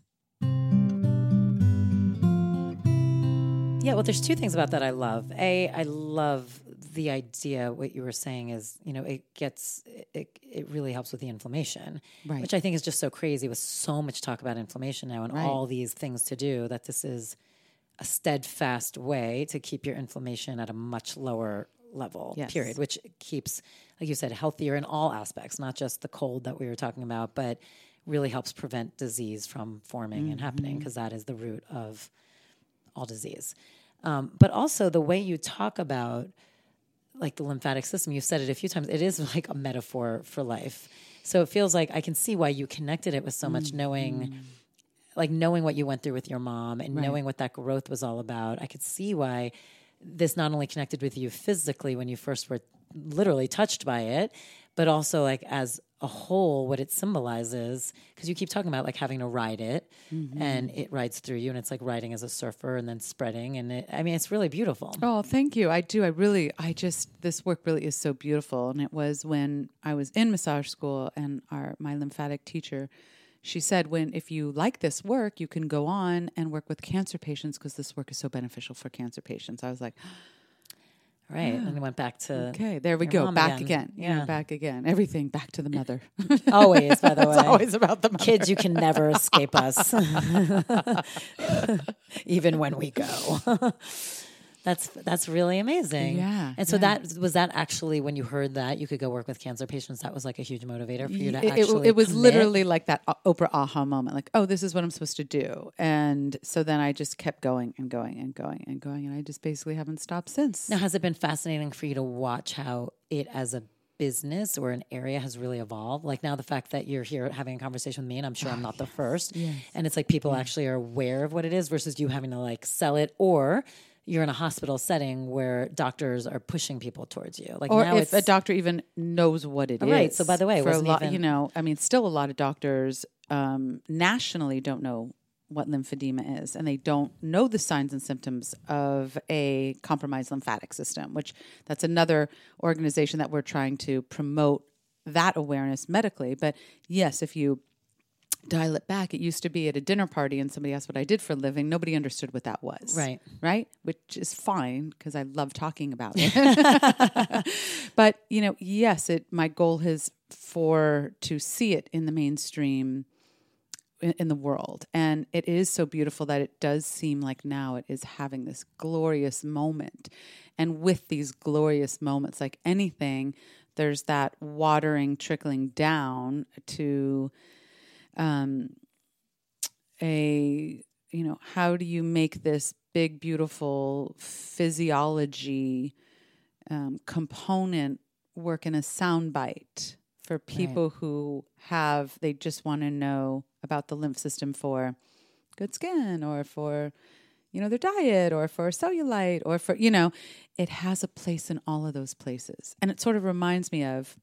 Yeah, well, there's two things about that I love. A, I love the idea, what you were saying is, you know, it gets, it, it really helps with the inflammation, Right. which I think is just so crazy with so much talk about inflammation now and Right. all these things to do, that this is a steadfast way to keep your inflammation at a much lower level, Yes. period, which keeps, like you said, healthier in all aspects, not just the cold that we were talking about, but really helps prevent disease from forming mm-hmm. and happening, because that is the root of all disease. Um, but also the way you talk about like the lymphatic system, you've said it a few times, it is like a metaphor for life. So it feels like I can see why you connected it with so much, mm-hmm. knowing like knowing what you went through with your mom and right. knowing what that growth was all about. I could see why this not only connected with you physically when you first were literally touched by it, but also like as a whole, what it symbolizes, because you keep talking about like having to ride it mm-hmm. and it rides through you, and it's like riding as a surfer and then spreading. And it, I mean, it's really beautiful. Oh, thank you. I do. I really, I just, this work really is so beautiful. And it was when I was in massage school, and our, my lymphatic teacher, she said, when, if you like this work, you can go on and work with cancer patients, because this work is so beneficial for cancer patients. I was like, right. Yeah. And it went back to okay, there we go. Back again. again. Yeah. yeah. Back again. Everything back to the mother. Always, by the way. It's always about the mother. Kids, you can never escape us. Even when we go. That's that's really amazing. Yeah. And so yeah. that was that actually, when you heard that you could go work with cancer patients, that was like a huge motivator for you to it, actually It, it was commit. literally like that Oprah aha moment, like, oh, this is what I'm supposed to do. And so then I just kept going and going and going and going. And I just basically haven't stopped since. Now, has it been fascinating for you to watch how it as a business or an area has really evolved? Like now the fact that you're here having a conversation with me, and I'm sure I'm not the first. Yes. And it's like people actually are aware of what it is versus you having to like sell it, or you're in a hospital setting where doctors are pushing people towards you. Like or now if it's, a doctor even knows what it oh, is. Right. So by the way, it for a wasn't lot, even, you know, I mean, still a lot of doctors um, nationally don't know what lymphedema is, and they don't know the signs and symptoms of a compromised lymphatic system, which that's another organization that we're trying to promote that awareness medically. But yes, if you dial it back, it used to be at a dinner party and somebody asked what I did for a living. Nobody understood what that was. Right. Right? Which is fine, because I love talking about it. But, you know, yes, it, my goal is for to see it in the mainstream in, in the world. And it is so beautiful that it does seem like now it is having this glorious moment. And with these glorious moments, like anything, there's that watering, trickling down to Um, a, you know, how do you make this big, beautiful physiology um, component work in a soundbite for people right. who have, they just want to know about the lymph system for good skin, or for, you know, their diet, or for cellulite, or for, you know, it has a place in all of those places. And it sort of reminds me of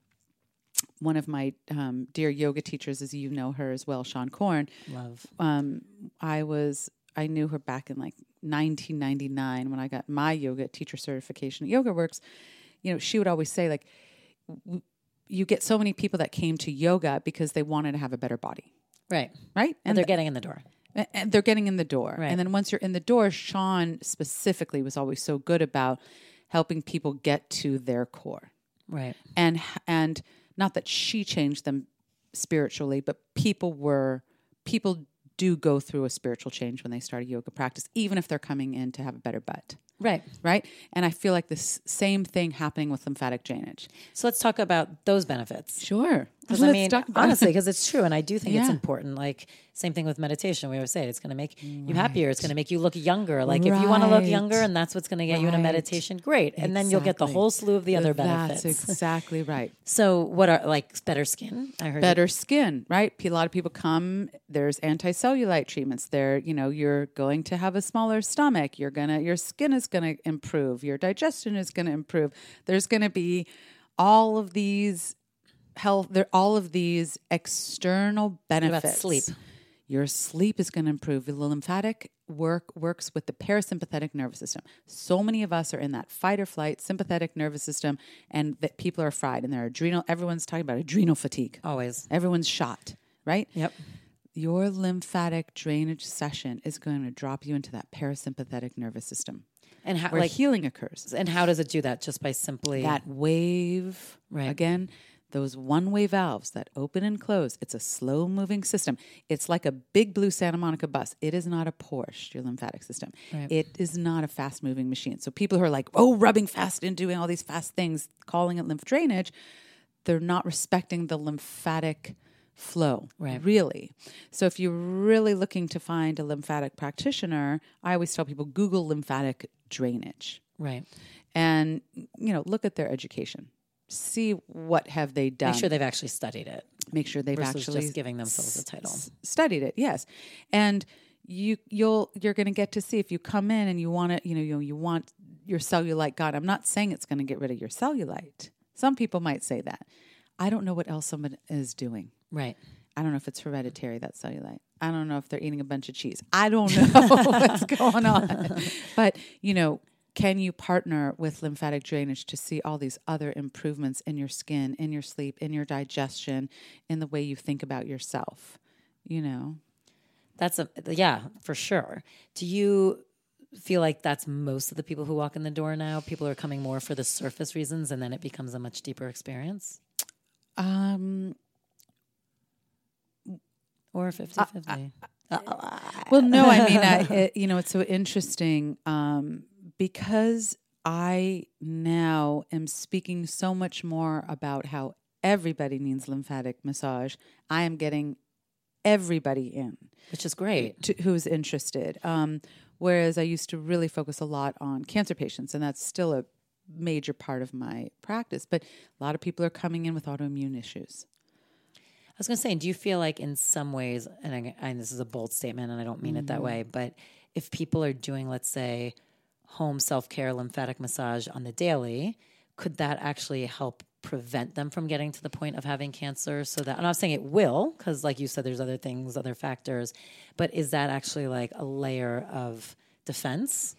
one of my um, dear yoga teachers, as you know her as well, Sean Korn. Love. Um, I was, I knew her back in like nineteen ninety-nine when I got my yoga teacher certification at YogaWorks. You know, she would always say, like, w- you get so many people that came to yoga because they wanted to have a better body. Right. Right? And they're th- getting in the door. And they're getting in the door. Right. And then once you're in the door, Sean specifically was always so good about helping people get to their core. Right. And, and, not that she changed them spiritually, but people were, people do go through a spiritual change when they start a yoga practice, even if they're coming in to have a better butt. Right. Right. And I feel like this same thing happening with lymphatic drainage. So let's talk about those benefits. Sure. Because I mean, honestly, because it's true. And I do think yeah. it's important. Like, same thing with meditation. We always say it, it's going to make right. you happier. It's going to make you look younger. Like, right. if you want to look younger and that's what's going to get right. you in a meditation, great. And exactly. then you'll get the whole slew of the other that's benefits. That's exactly right. So what are, like, better skin? I heard Better you. skin, right? A lot of people come, there's anti-cellulite treatments. There, you know, you're going to have a smaller stomach. You're going to, your skin is going to improve. Your digestion is going to improve. There's going to be all of these health, there all of these external benefits. What about sleep? Your sleep is going to improve. The lymphatic work works with the parasympathetic nervous system. So many of us are in that fight or flight sympathetic nervous system, and that people are fried, and their adrenal, everyone's talking about adrenal fatigue. Always. Everyone's shot, right? Yep. Your lymphatic drainage session is going to drop you into that parasympathetic nervous system. And how, where like, healing occurs. And how does it do that? Just by simply that wave, right. again, those one-way valves that open and close, it's a slow-moving system. It's like a big blue Santa Monica bus. It is not a Porsche, your lymphatic system. Right. It is not a fast-moving machine. So people who are like, oh, rubbing fast and doing all these fast things, calling it lymph drainage, they're not respecting the lymphatic flow, right. really. So if you're really looking to find a lymphatic practitioner, I always tell people, Google lymphatic drainage. Right. And, you know, look at their education. See what have they done. Make sure they've actually studied it. Make sure they've versus actually just giving themselves a title. S- studied it, yes. And you you'll you're going to get to see if you come in and you want to, you know, you you want your cellulite gone. I'm not saying it's going to get rid of your cellulite. Some people might say that. I don't know what else someone is doing. Right. I don't know if it's hereditary, that cellulite. I don't know if they're eating a bunch of cheese. I don't know what's going on. But, you know, can you partner with lymphatic drainage to see all these other improvements in your skin, in your sleep, in your digestion, in the way you think about yourself? You know? That's a, yeah, for sure. Do you feel like that's most of the people who walk in the door now? People are coming more for the surface reasons and then it becomes a much deeper experience? Um, or fifty-fifty? Uh, uh, well, no, I mean, I, it, you know, it's so interesting um, because I now am speaking so much more about how everybody needs lymphatic massage. I am getting everybody in. Which is great. To, who's interested. Um, whereas I used to really focus a lot on cancer patients, and that's still a major part of my practice. But a lot of people are coming in with autoimmune issues. I was going to say, do you feel like in some ways, and, I, and this is a bold statement and I don't mean mm-hmm. it that way, but if people are doing, let's say, home self-care lymphatic massage on the daily, could that actually help prevent them from getting to the point of having cancer? So that, I'm not saying it will, because like you said, there's other things, other factors, but is that actually like a layer of defense?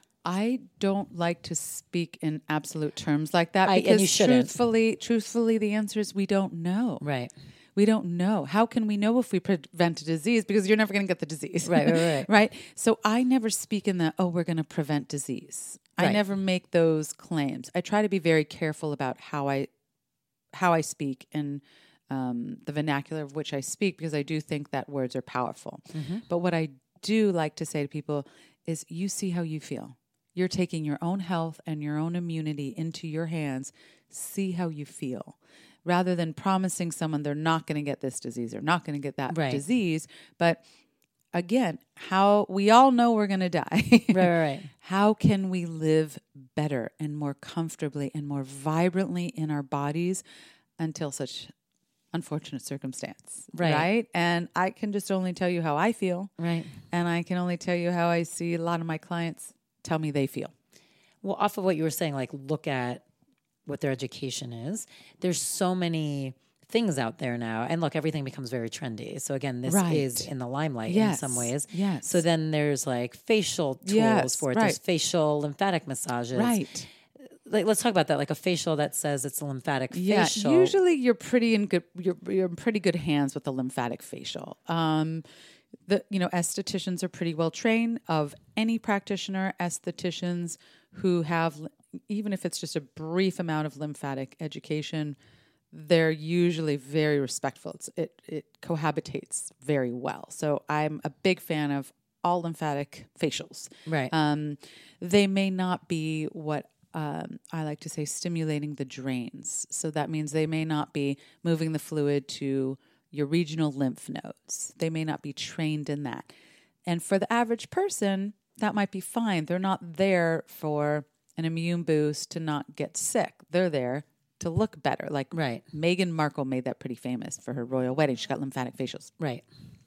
I don't like to speak in absolute terms like that I, because and you shouldn't. truthfully, truthfully, the answer is we don't know. Right. We don't know. How can we know if we prevent a disease? Because you're never going to get the disease. Right, right, right. Right? So I never speak in the, oh, we're going to prevent disease. Right. I never make those claims. I try to be very careful about how I how I speak and um, the vernacular of which I speak, because I do think that words are powerful. Mm-hmm. But what I do like to say to people is, you see how you feel. You're taking your own health and your own immunity into your hands. See how you feel. Rather than promising someone they're not going to get this disease or not going to get that right. disease. But again, how we all know we're going to die. right, right, right. How can we live better and more comfortably and more vibrantly in our bodies until such unfortunate circumstance? Right. Right. And I can just only tell you how I feel. Right. And I can only tell you how I see a lot of my clients tell me they feel. Well, off of what you were saying, like look at what their education is. There's so many things out there now. And look, everything becomes very trendy. So again, this right. is in the limelight yes. in some ways. Yes. So then there's like facial tools yes. for it. Right. There's facial lymphatic massages. Right. Like, let's talk about that. Like a facial that says it's a lymphatic yeah, facial. Usually you're pretty in good, you're, you're in pretty good hands with the lymphatic facial. Um, the, you know, estheticians are pretty well trained. Of any practitioner, estheticians who have, even if it's just a brief amount of lymphatic education, they're usually very respectful. It's, it it cohabitates very well. So I'm a big fan of all lymphatic facials. Right. Um, they may not be what um, I like to say stimulating the drains. So that means they may not be moving the fluid to your regional lymph nodes. They may not be trained in that. And for the average person, that might be fine. They're not there for an immune boost to not get sick. They're there to look better. Like right. Meghan Markle made that pretty famous for her royal wedding. She got lymphatic facials. Right.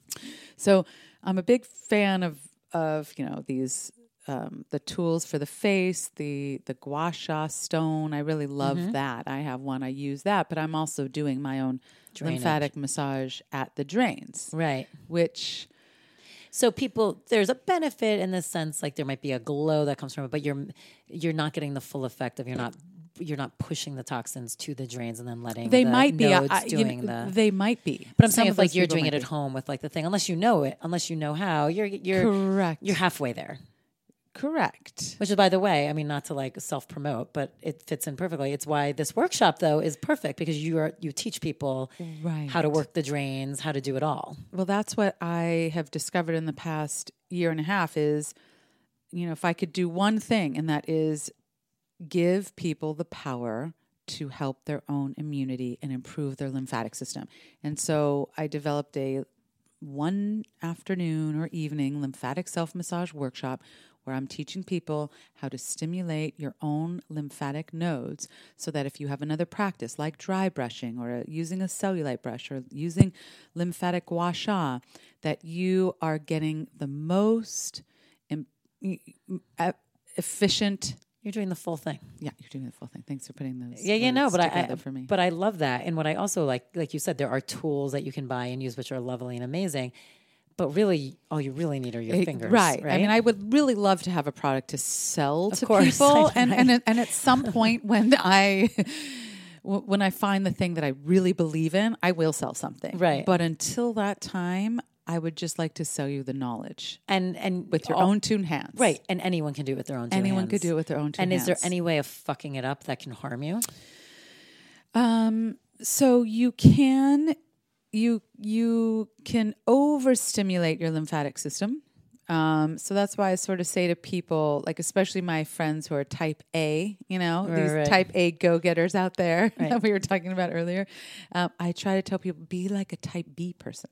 So I'm a big fan of, of you know, these, um, the tools for the face, the, the gua sha stone. I really love mm-hmm. that. I have one. I use that, but I'm also doing my own Drainage. lymphatic massage at the drains. Right. Which... So people, there's a benefit in the sense, like there might be a glow that comes from it, but you're you're not getting the full effect of you're not you're not pushing the toxins to the drains and then letting they the might be nodes I, doing you know, the. They might be, but I'm Some saying if like you're doing it be. at home with like the thing, unless you know it, unless you know how, you're you're correct. You're halfway there. Correct. Which is, by the way, I mean, not to like self-promote, but it fits in perfectly. It's why this workshop, though, is perfect because you are you teach people Right. how to work the drains, how to do it all. Well, that's what I have discovered in the past year and a half is, you know, if I could do one thing, and that is give people the power to help their own immunity and improve their lymphatic system. And so I developed a one afternoon or evening lymphatic self-massage workshop where I'm teaching people how to stimulate your own lymphatic nodes so that if you have another practice like dry brushing or using a cellulite brush or using lymphatic gua sha, that you are getting the most em- efficient. You're doing the full thing. Yeah, you're doing the full thing. Thanks for putting those Yeah, yeah, no, words but I, together I for me. but I love that. And what I also like, like you said, there are tools that you can buy and use which are lovely and amazing. But really, all you really need are your It- fingers, right. right? I mean, I would really love to have a product to sell Of to course, people, I and know, and at- and at some point when I when I find the thing that I really believe in, I will sell something. Right. But until that time, I would just like to sell you the knowledge and and with your all- own two hands. right, and anyone can do it with their own two Anyone hands. could do it with their own two And hands. is there any way of fucking it up that can harm you? Um, so you can you you can overstimulate your lymphatic system. Um, so that's why I sort of say to people, like especially my friends who are type A, you know, Right, these right. type A go-getters out there Right. that we were talking about earlier. Um, I try to tell people, be like a type B person.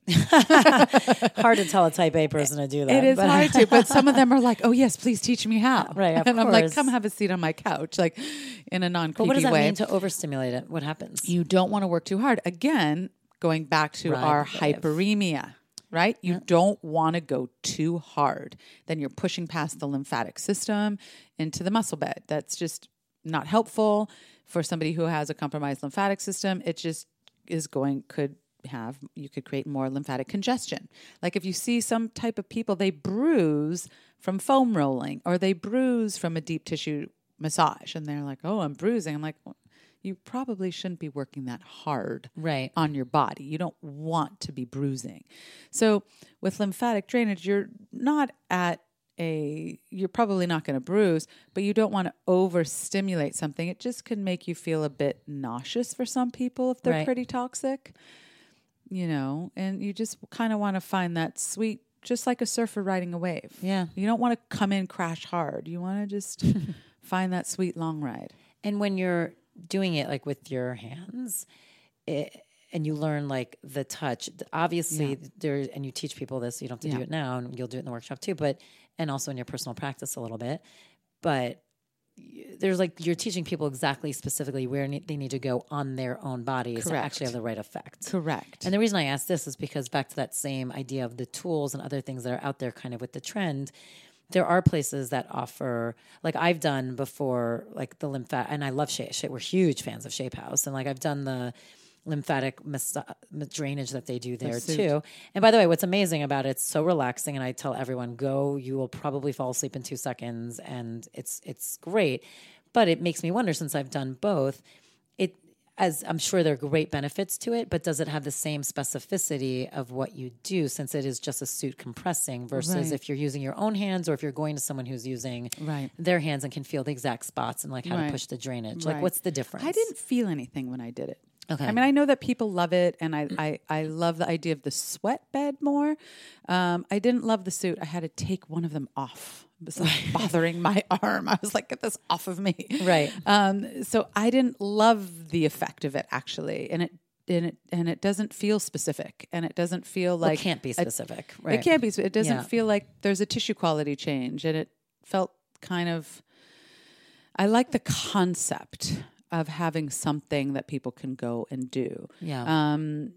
Hard to tell a type A person to do that. It is but- hard to, but some of them are like, oh yes, please teach me how. Right, of and I'm like, course. come have a seat on my couch, like in a But non-creepy what does that way. mean to overstimulate it? What happens? You don't want to work too hard. Again, going back to Right, our right. hyperemia, right? You don't want to go too hard. Then you're pushing past the lymphatic system into the muscle bed. That's just not helpful for somebody who has a compromised lymphatic system. It just is going, could have, you could create more lymphatic congestion. Like if you see some type of people, they bruise from foam rolling or they bruise from a deep tissue massage and they're like, oh, I'm bruising. I'm like, well, you probably shouldn't be working that hard Right. on your body. You don't want to be bruising. So with lymphatic drainage, you're not at a, you're probably not going to bruise, but you don't want to overstimulate something. It just can make you feel a bit nauseous for some people if they're Right. pretty toxic, you know, and you just kind of want to find that sweet, just like a surfer riding a wave. Yeah. You don't want to come in crash hard. You want to just find that sweet long ride. And when you're doing it like with your hands, it, and you learn like the touch, obviously Yeah. there, and you teach people this, you don't have to Yeah. do it now and you'll do it in the workshop too, but, and also in your personal practice a little bit, but y- there's like, you're teaching people exactly specifically where ne- they need to go on their own bodies to Correct. actually have the right effect. Correct. And the reason I ask this is because back to that same idea of the tools and other things that are out there kind of with the trend, there are places that offer, like I've done before, like the lymphatic, and I love Shape. Shape. We're huge fans of Shape House. And like I've done the lymphatic mas- drainage that they do there suit. too. And by the way, what's amazing about it, it's so relaxing. And I tell everyone, go, you will probably fall asleep in two seconds. And it's, it's great. But it makes me wonder, since I've done both, it, as I'm sure there are great benefits to it, but does it have the same specificity of what you do since it is just a suit compressing versus Right. if you're using your own hands or if you're going to someone who's using Right. their hands and can feel the exact spots and like how Right. to push the drainage. Like Right. what's the difference? I didn't feel anything when I did it. Okay. I mean, I know that people love it, and I, I, I love the idea of the sweat bed more. Um, I didn't love the suit. I had to take one of them off. It was like bothering my arm. I was like, get this off of me. Right. Um, so I didn't love the effect of it, actually. And it, and it, and it doesn't feel specific, and it doesn't feel Well, like it can't be a- specific. Right. It can't be. It doesn't Yeah. feel like there's a tissue quality change, and it felt kind of. I like the concept of having something that people can go and do. Yeah. Um,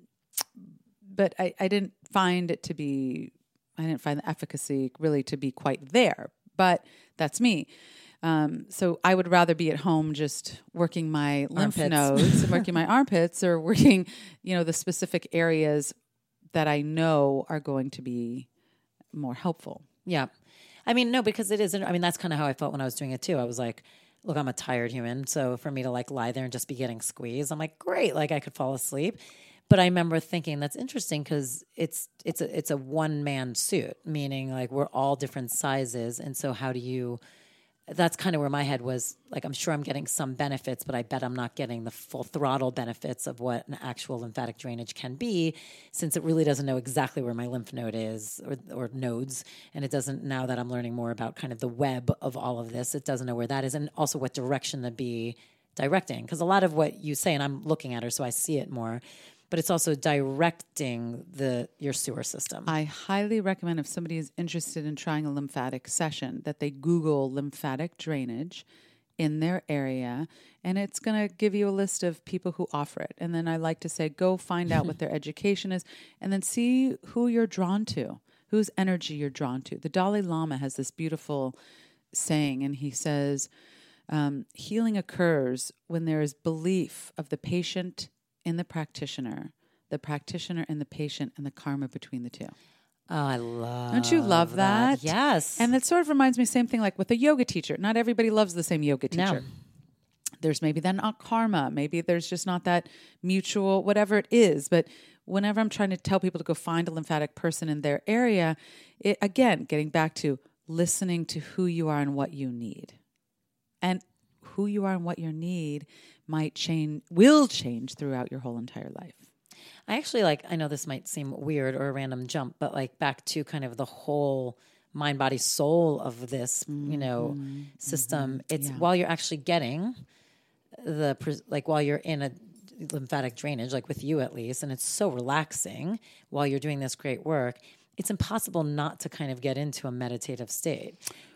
but I, I didn't find it to be. I didn't find the efficacy really to be quite there. But that's me. Um, so I would rather be at home just working my lymph Armpits. nodes and working my armpits or working, you know, the specific areas that I know are going to be more helpful. Yeah. I mean, no, because it isn't. I mean, that's kind of how I felt when I was doing it too. I was like, look, I'm a tired human. So for me to like lie there and just be getting squeezed, I'm like, great. Like I could fall asleep. But I remember thinking that's interesting because it's it's a it's a one man suit, meaning like we're all different sizes, and so how do you? That's kind of where my head was. Like, I'm sure I'm getting some benefits, but I bet I'm not getting the full throttle benefits of what an actual lymphatic drainage can be, since it really doesn't know exactly where my lymph node is or or nodes, and it doesn't. Now that I'm learning more about kind of the web of all of this, it doesn't know where that is, and also what direction to be directing. Because a lot of what you say, and I'm looking at her, so I see it more. But it's also directing the your sewer system. I highly recommend if somebody is interested in trying a lymphatic session that they Google lymphatic drainage in their area, and it's going to give you a list of people who offer it. And then I like to say, go find out what their education is, and then see who you're drawn to, whose energy you're drawn to. The Dalai Lama has this beautiful saying, and he says, um, healing occurs when there is belief of the patient in the practitioner, the practitioner and the patient, and the karma between the two. Oh, I love Don't you love that? that? Yes. And that sort of reminds me, same thing like with a yoga teacher. Not everybody loves the same yoga teacher. No. There's maybe then not karma. Maybe there's just not that mutual, whatever it is. But whenever I'm trying to tell people to go find a lymphatic person in their area, it, again, getting back to listening to who you are and what you need. And who you are and what you need might change, will change throughout your whole entire life. I actually like, I know this might seem weird or a random jump, but like back to kind of the whole mind, body, soul of this, mm-hmm. you know, mm-hmm. system. It's yeah. while you're actually getting the, like while you're in a lymphatic drainage, like with you at least, and it's so relaxing while you're doing this great work, it's impossible not to kind of get into a meditative state.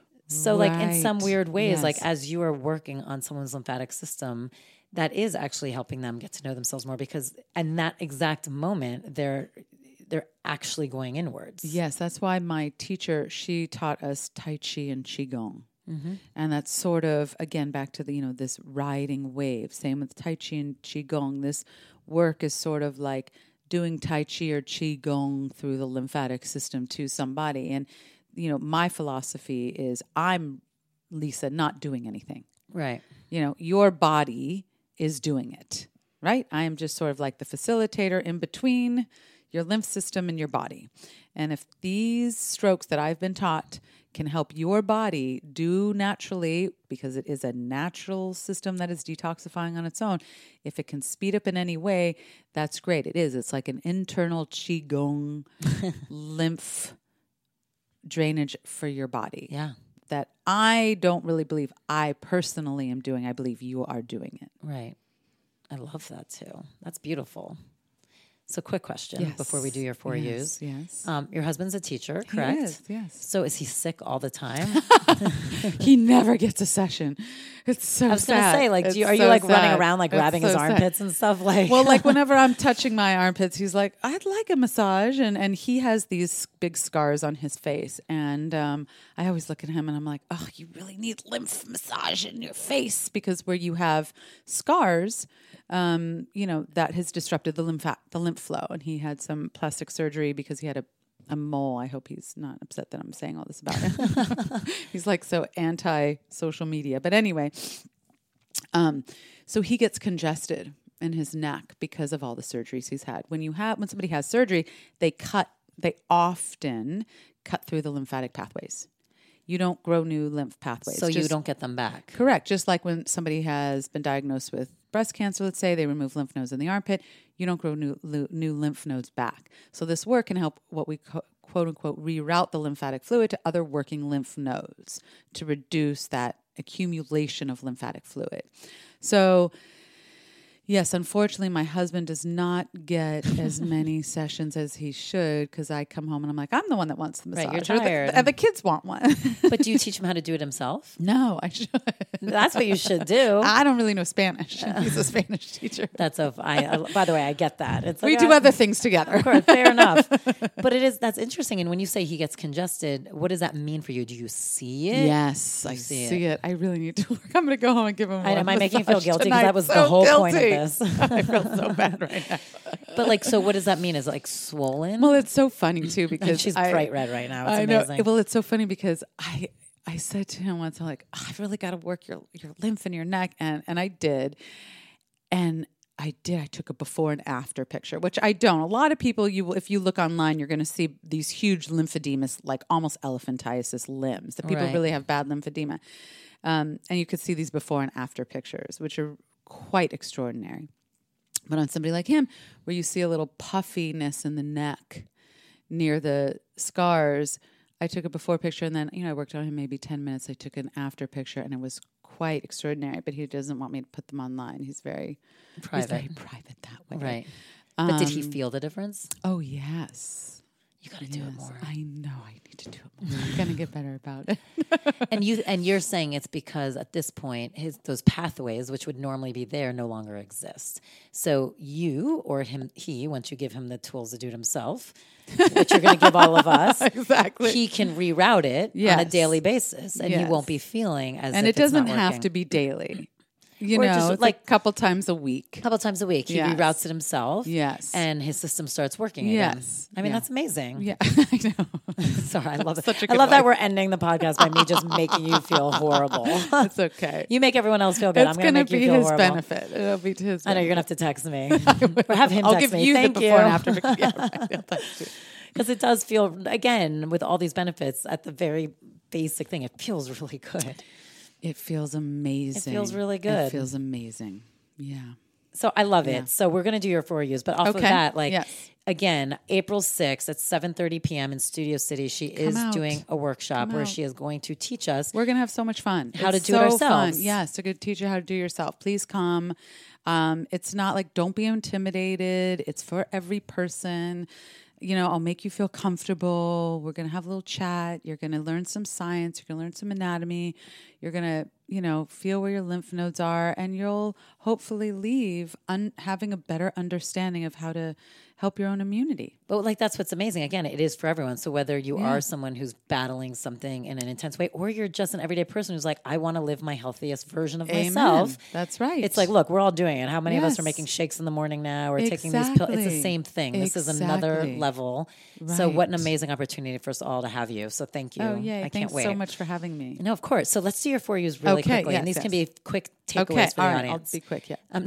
So right. like in some weird ways, yes. like as you are working on someone's lymphatic system, that is actually helping them get to know themselves more, because in that exact moment, they're they're actually going inwards. Yes, that's why my teacher, she taught us Tai Chi and Qigong. Mm-hmm. And that's sort of, again, back to the, you know, this riding wave. Same with Tai Chi and Qigong. This work is sort of like doing Tai Chi or Qigong through the lymphatic system to somebody. And, you know, my philosophy is I'm, Lisa, not doing anything. Right. You know, your body is doing it, right? I am just sort of like the facilitator in between your lymph system and your body. And if these strokes that I've been taught can help your body do naturally, because it is a natural system that is detoxifying on its own, if it can speed up in any way, that's great. It is. It's like an internal Qigong lymph drainage for your body. Yeah. That I don't really believe I personally am doing. I believe you are doing it. Right. I love that too. That's beautiful. So quick question yes. before we do your four yes, U's. Yes. Um, your husband's a teacher, correct? He is, yes. So is he sick all the time? He never gets a session. It's so sad. I was going to say, like, do you, are so you like sad. running around like it's grabbing so his armpits sad. and stuff? Like, well, like whenever I'm touching my armpits, he's like, I'd like a massage. And, and he has these big scars on his face. And um, I always look at him and I'm like, oh, you really need lymph massage in your face, because where you have scars, um, you know, that has disrupted the lymph, the lymph flow. And he had some plastic surgery because he had a, a mole. I hope he's not upset that I'm saying all this about him. He's like so anti-social media. But anyway, um, so he gets congested in his neck because of all the surgeries he's had. When you have, when somebody has surgery, they cut, they often cut through the lymphatic pathways. You don't grow new lymph pathways. So just, you don't get them back. Correct. Just like when somebody has been diagnosed with breast cancer, let's say, they remove lymph nodes in the armpit, you don't grow new new lymph nodes back. So this work can help what we co- quote unquote reroute the lymphatic fluid to other working lymph nodes to reduce that accumulation of lymphatic fluid. So yes, unfortunately, my husband does not get as many sessions as he should, because I come home and I'm like, I'm the one that wants the massage. Right, you're tired. The, and the kids want one. But do you teach him how to do it himself? No, I should. That's what you should do. I don't really know Spanish. He's a Spanish teacher. That's so. I, I by the way, I get that. It's we like, do I, other things together. Of course, fair enough. But it is that's interesting. And when you say he gets congested, what does that mean for you? Do you see it? Yes, I see, see it. it. I really need to work. I'm going to go home and give him. I, one am I making you feel guilty? Because that was so the whole guilty. point of this. I feel so bad right now. But like, so what does that mean? Is it like swollen? Well, it's so funny too because and she's I, bright red right now. It's I amazing. know. Well, it's so funny because I I said to him once, I'm like, oh, I've really got to work your your lymph in your neck, and and I did, and I did. I took a before and after picture, which I don't. A lot of people, you will, if you look online, you're going to see these huge lymphodemas, like almost elephantiasis limbs, that people Right. really have bad lymphedema. Um, and you could see these before and after pictures, which are quite extraordinary. But on somebody like him, where you see a little puffiness in the neck near the scars, I took a before picture, and then, you know, I worked on him maybe ten minutes. I took an after picture, and it was quite extraordinary. But he doesn't want me to put them online. He's very Private. He's very private that way. Right. But did he Um, feel the difference? Oh, yes. You got to do it Yes, more. I know. I need to do it more. I'm going to get better about it. and you and you're saying it's because at this point his those pathways which would normally be there no longer exist. So you or him he once you give him the tools to do it himself, which you're going to give all of us, Exactly. he can reroute it on a Yes. daily basis, and he Yes. won't be feeling as And if it doesn't it's not have working. to be daily. You Or know, just it's like- like a couple times a week. a couple times a week. He Yes. reroutes it himself. Yes. And his system starts working again. Yes. I mean, Yeah. that's amazing. Yeah, I know. Sorry, I love it. Such a I good love that life. we're ending the podcast by me just making you feel horrible. It's okay. You make everyone else feel good. It's I'm going to to make be you feel his horrible. benefit. It'll be to his I know you're benefit. going to have to text me. Or have him I'll text give me. you Thank the you. before and after. picture. Yeah, right. Yeah, that's true. Because it does feel, again, with all these benefits, at the very basic thing, it feels really good. It feels amazing. It feels really good. It feels amazing. Yeah. So I love Yeah. it. So we're going to do your four U's. But off of Okay. that, like, Yes. again, April sixth at seven thirty p.m. in Studio City, she is out. doing a workshop Come where out. she is going to teach us. We're going to have so much fun. How to It's do it so ourselves. Fun. Yes, to teach you how to do it yourself. Please come. Um, it's not like, don't be intimidated. It's for every person. You know, I'll make you feel comfortable. We're going to have a little chat. You're going to learn some science. You're going to learn some anatomy. You're going to, you know, feel where your lymph nodes are, and you'll hopefully leave un- having a better understanding of how to help your own immunity. But like that's what's amazing. Again, it is for everyone. So whether you Yeah. are someone who's battling something in an intense way, or you're just an everyday person who's like, I want to live my healthiest version of Amen. myself. That's right. It's like, look, we're all doing it. How many of us are Yes. making shakes in the morning now or taking these pills? It's the Exactly. same thing. This is another Exactly. level. So what an Right. amazing opportunity for us all to have you. So thank you. Oh, yay. I Thanks can't wait. so much for having me. No, of course. So let's do your four U's really Okay, quickly. yes, and these can yes. be quick takeaways Okay. for All the right. I'll audience. be quick. Yeah. Um,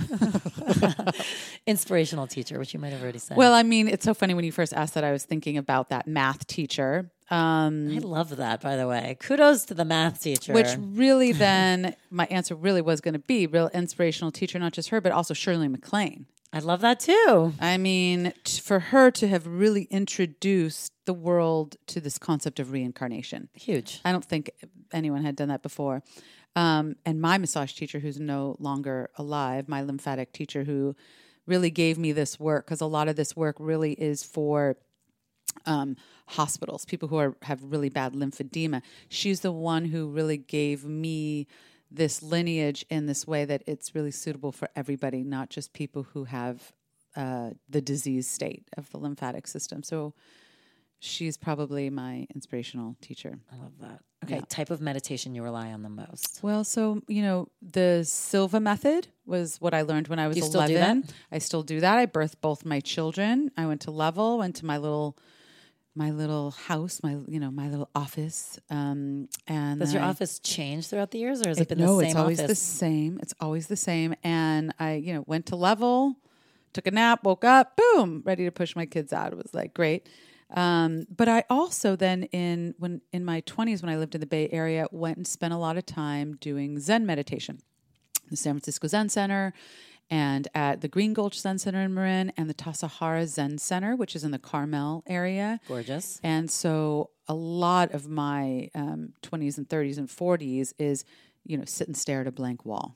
inspirational teacher, which you might have already said. Well, I mean, it's so funny when you first asked that. I was thinking about that math teacher, um, I love that, by the way. Kudos to the math teacher. which really then my answer really was going to be real inspirational teacher, not just her, but also Shirley MacLaine. I love that too. I mean, t- for her to have really introduced the world to this concept of reincarnation. Huge. I don't think anyone had done that before. Um, and my massage teacher, who's no longer alive, my lymphatic teacher, who really gave me this work, because a lot of this work really is for um, hospitals, people who are have really bad lymphedema. She's the one who really gave me this lineage in this way that it's really suitable for everybody, not just people who have uh, the disease state of the lymphatic system. So she's probably my inspirational teacher. I love that. Okay, Yeah. type of meditation you rely on the most. Well, so, you know, the Silva method was what I learned when I was You still do eleven. that? I still do that. I birthed both my children. I went to Level, went to my little my little house, my you know, my little office. Um and Does then your I- office change throughout the years, or has it, it- been no, the same it's always office? the same. It's always the same. And I, you know, went to Level, took a nap, woke up, boom, ready to push my kids out. It was like great. Um, but I also then in when in my twenties, when I lived in the Bay Area, went and spent a lot of time doing Zen meditation, the San Francisco Zen Center, and at the Green Gulch Zen Center in Marin, and the Tassajara Zen Center, which is in the Carmel area. Gorgeous. And so a lot of my um, twenties and thirties and forties is, you know, sit and stare at a blank wall.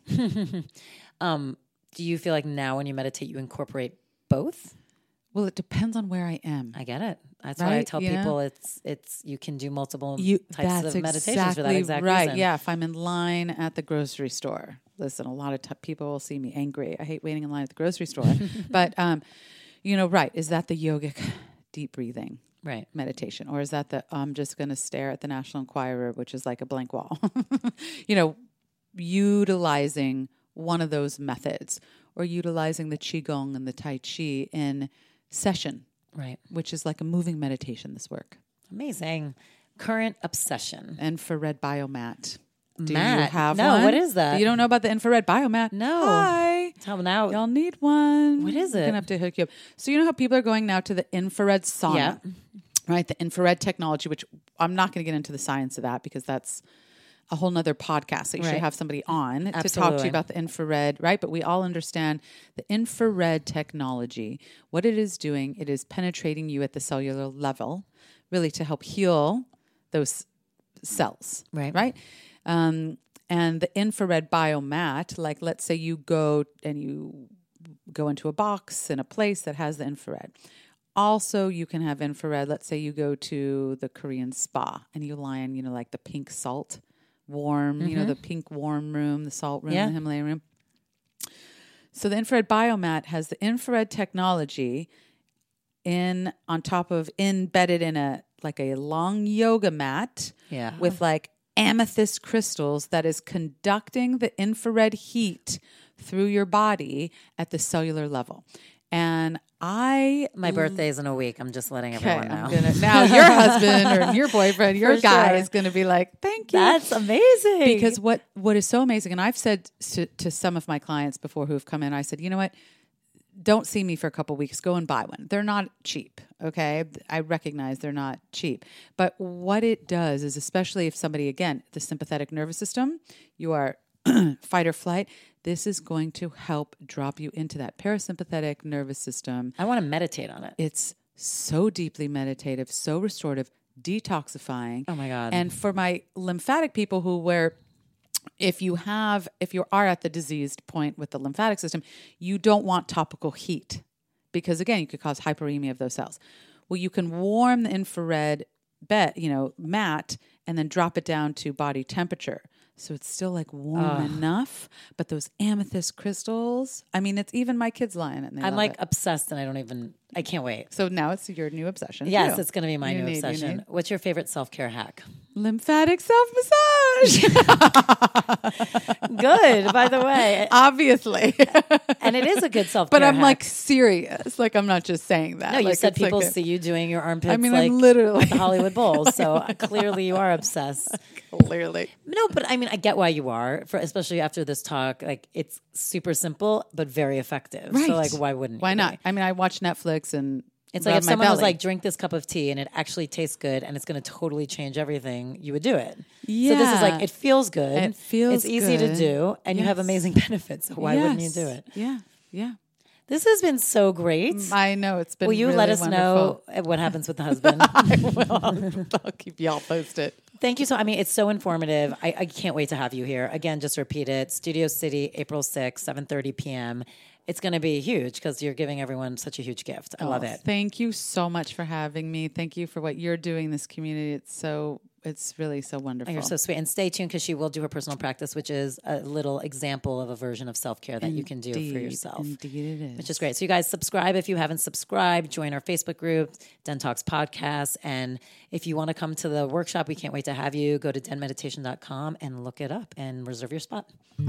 Um, do you feel like now when you meditate, you incorporate both? Well, it depends on where I am. I get it. That's why I Right, tell you know? people it's it's you can do multiple You, types that's of meditations exactly for that exact right. reason. Yeah, if I'm in line at the grocery store, listen, a lot of t- people will see me angry. I hate waiting in line at the grocery store. But, um, you know, right. Is that the yogic deep breathing Right. meditation? Or is that the, I'm just going to stare at the National Enquirer, which is like a blank wall? You know, utilizing one of those methods, or utilizing the Qigong and the Tai Chi in session, Right. which is like a moving meditation, this work. Amazing. Current obsession. And for Red Biomat, Do Mat. you have No, one? what is that? You don't know about the infrared biomat? No. Hi. Tell me now. Y'all need one. What is I'm it? going to have to hook you up. So you know how people are going now to the infrared sauna, Yeah. right? The infrared technology, which I'm not going to get into the science of that because that's a whole nother podcast that you Right. should have somebody on to talk to Absolutely. you about the infrared, right? But we all understand the infrared technology. What it is doing, it is penetrating you at the cellular level, really to help heal those cells, Right. Right? Um, and the infrared biomat, like let's say you go and you go into a box in a place that has the infrared. Also, you can have infrared. Let's say you go to the Korean spa and you lie in, you know, like the pink salt warm, mm-hmm. you know, the pink warm room, the salt room, Yeah. the Himalayan room. So the infrared biomat has the infrared technology in on top of embedded in a like a long yoga mat Yeah. with like amethyst crystals that is conducting the infrared heat through your body at the cellular level. And I My birthday is in a week. I'm just letting okay, everyone know. I'm gonna, now your husband or your boyfriend, your For guy sure. is going to be like, "Thank you." That's amazing. Because what what is so amazing, and I've said to, to some of my clients before who have come in, I said, you know what? Don't see me for a couple weeks. Go and buy one. They're not cheap. Okay. I recognize they're not cheap. But what it does is, especially if somebody, again, the sympathetic nervous system, you are fight or flight, this is going to help drop you into that parasympathetic nervous system. I want to meditate on it. It's so deeply meditative, so restorative, detoxifying. Oh my God. And for my lymphatic people who where if you have, if you are at the diseased point with the lymphatic system, you don't want topical heat because again, you could cause hyperemia of those cells. Well, you can warm the infrared bed, you know, mat, and then drop it down to body temperature. So it's still like warm Ugh. enough, but those amethyst crystals, I mean, it's even my kids lie in it. And they I'm love like it. obsessed and I don't even, I can't wait. So now it's your new obsession. Yes, too. it's going to be my You new need- you obsession. need- What's your favorite self-care hack? Lymphatic self-massage. Good, by the way. Obviously. And it is a good self-care But I'm hack. like serious. Like I'm not just saying that. No, you Like, said it's like people a- see you doing your armpits I mean, like I'm literally at the Hollywood Bowl. So clearly you are obsessed. clearly. No, but I mean, I get why you are, for especially after this talk. Like, it's super simple, but very effective. Right. So, like, why wouldn't Why you not? be? I mean, I watch Netflix and It's like rub if my someone was belly. like, drink this cup of tea and it actually tastes good and it's going to totally change everything, you would do it. Yeah. So this is like, it feels good. It feels It's easy to good. do and you have Yes. amazing benefits. So why wouldn't you Yes. do it? Yeah. Yeah. This has been so great. I know it's been Will you really let us wonderful. know what happens with the husband? I will. I'll keep y'all posted. Thank you so. I mean, it's so informative. I, I can't wait to have you here again. Just repeat it. Studio City, April sixth, seven thirty p.m. It's going to be huge because you're giving everyone such a huge gift. I love Oh, it. Thank you so much for having me. Thank you for what you're doing in this community. It's so it's really so wonderful. Oh, you're so sweet. And stay tuned because she will do her personal practice, which is a little example of a version of self care that you can do for Indeed. yourself. Indeed, it is. Which is great. So you guys subscribe if you haven't subscribed. Join our Facebook group, Den Talks Podcast. And if you want to come to the workshop, we can't wait to have you. Go to den meditation dot com and look it up and reserve your spot.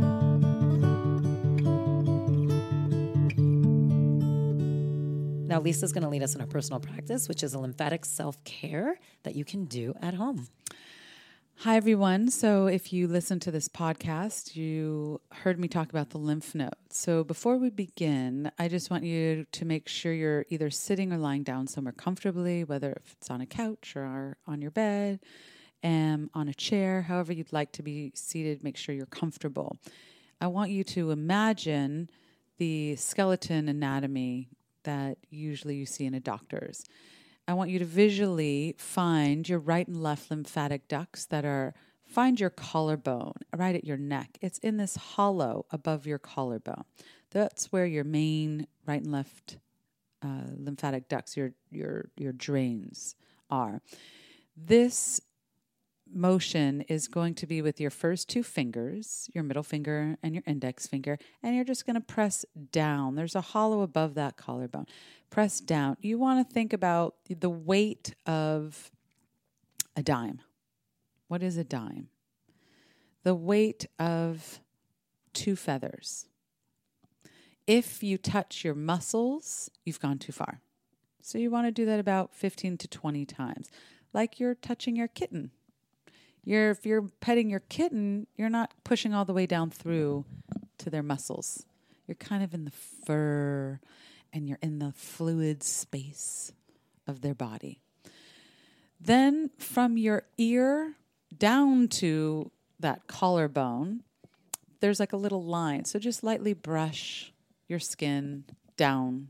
Now, Lisa's going to lead us in her personal practice, which is a lymphatic self-care that you can do at home. Hi, everyone. So, if you listen to this podcast, you heard me talk about the lymph nodes. So, before we begin, I just want you to make sure you're either sitting or lying down somewhere comfortably, whether if it's on a couch or on your bed, um, on a chair, however you'd like to be seated, make sure you're comfortable. I want you to imagine the skeleton anatomy that usually you see in a doctor's. I want you to visually find your right and left lymphatic ducts that are, find your collarbone right at your neck. It's in this hollow above your collarbone. That's where your main right and left uh, lymphatic ducts, your, your, your drains are. This motion is going to be with your first two fingers, your middle finger and your index finger, and you're just going to press down. There's a hollow above that collarbone. Press down. You want to think about the weight of a dime. What is a dime? The weight of two feathers. If you touch your muscles, you've gone too far. So you want to do that about fifteen to twenty times, like you're touching your kitten. You're if you're petting your kitten, you're not pushing all the way down through to their muscles. You're kind of in the fur and you're in the fluid space of their body. Then from your ear down to that collarbone, there's like a little line. So just lightly brush your skin down.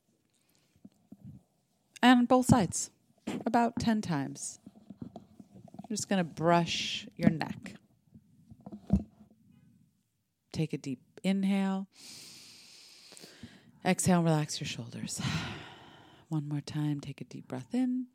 And on both sides, about ten times. I'm just going to brush your neck. Take a deep inhale. Exhale, relax your shoulders. One more time, take a deep breath in.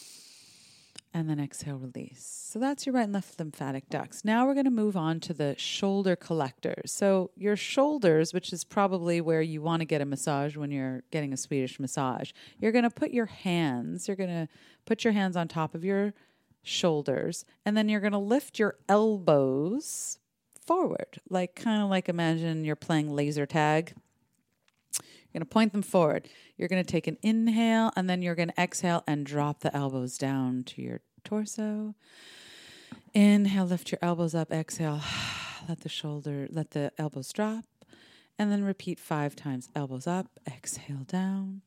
And then exhale, release. So that's your right and left lymphatic ducts. Now we're going to move on to the shoulder collectors. So your shoulders, which is probably where you want to get a massage when you're getting a Swedish massage, you're going to put your hands, you're going to put your hands on top of your shoulders, and then you're going to lift your elbows forward, like kind of like imagine you're playing laser tag. You're going to point them forward. You're going to take an inhale, and then you're going to exhale and drop the elbows down to your torso. Inhale, lift your elbows up. Exhale, let the shoulder, let the elbows drop. And then repeat five times. Elbows up, exhale down.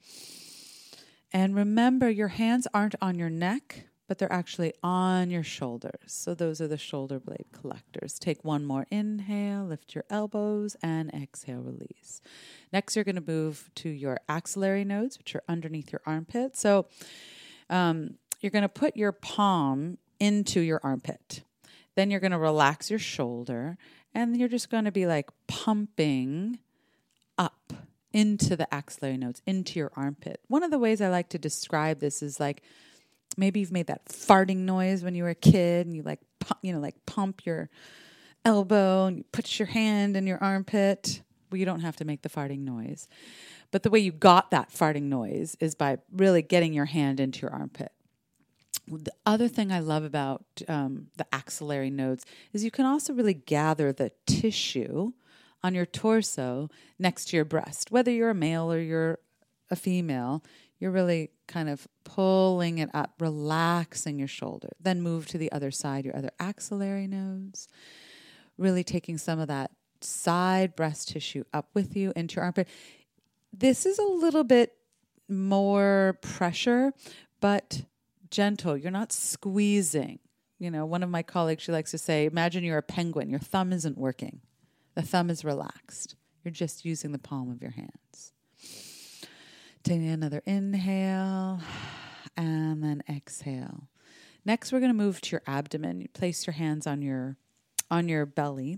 And remember, your hands aren't on your neck, but they're actually on your shoulders. So those are the shoulder blade collectors. Take one more inhale, lift your elbows, and exhale, release. Next, you're going to move to your axillary nodes, which are underneath your armpit. So um, you're going to put your palm into your armpit. Then you're going to relax your shoulder, and you're just going to be like pumping up into the axillary nodes, into your armpit. One of the ways I like to describe this is like, maybe you've made that farting noise when you were a kid and you like, you know, like pump your elbow and you put your hand in your armpit. Well, you don't have to make the farting noise. But the way you got that farting noise is by really getting your hand into your armpit. The other thing I love about um, the axillary nodes is you can also really gather the tissue on your torso next to your breast. Whether you're a male or you're a female, you're really kind of pulling it up, relaxing your shoulder. Then move to the other side, your other axillary nodes. Really taking some of that side breast tissue up with you into your armpit. This is a little bit more pressure, but gentle. You're not squeezing. You know, one of my colleagues, she likes to say, imagine you're a penguin. Your thumb isn't working. The thumb is relaxed. You're just using the palm of your hands. Taking another inhale and then exhale. Next, we're going to move to your abdomen. You place your hands on your on your belly.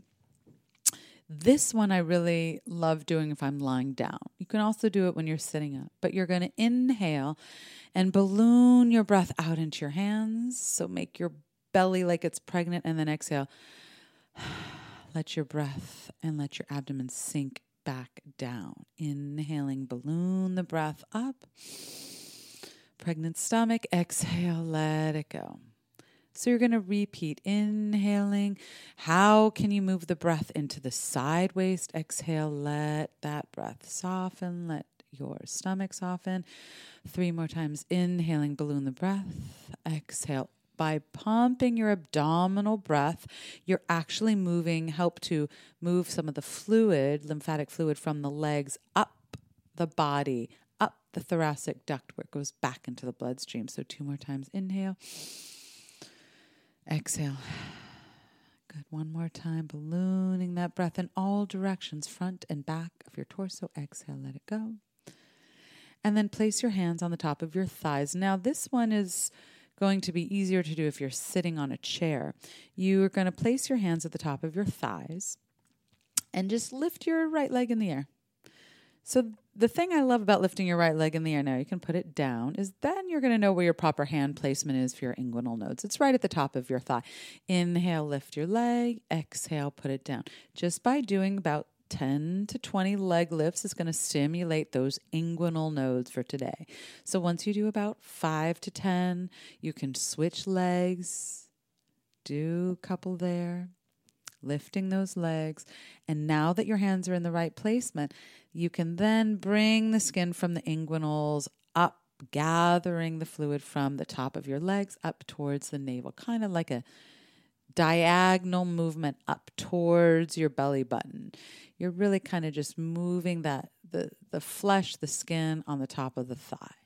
This one I really love doing if I'm lying down. You can also do it when you're sitting up, but you're going to inhale and balloon your breath out into your hands. So make your belly like it's pregnant, and then exhale. Let your breath and let your abdomen sink back down. Inhaling, balloon the breath up. Pregnant stomach, exhale, let it go. So you're going to repeat, inhaling. How can you move the breath into the side waist? Exhale, let that breath soften. Let your stomach soften. Three more times, inhaling, balloon the breath. Exhale. By pumping your abdominal breath, you're actually moving, help to move some of the fluid, lymphatic fluid from the legs up the body, up the thoracic duct where it goes back into the bloodstream. So two more times, inhale. Exhale. Good. One more time, ballooning that breath in all directions, front and back of your torso. Exhale, let it go. And then place your hands on the top of your thighs. Now, this one is going to be easier to do if you're sitting on a chair. You're going to place your hands at the top of your thighs and just lift your right leg in the air. So the thing I love about lifting your right leg in the air, now you can put it down, is then you're going to know where your proper hand placement is for your inguinal nodes. It's right at the top of your thigh. Inhale, lift your leg. Exhale, put it down. Just by doing about ten to twenty leg lifts is going to stimulate those inguinal nodes for today. So once you do about five to ten, you can switch legs, do a couple there, lifting those legs. And now that your hands are in the right placement, you can then bring the skin from the inguinals up, gathering the fluid from the top of your legs up towards the navel, kind of like a diagonal movement up towards your belly button. You're really kind of just moving that the, the flesh, the skin on the top of the thigh.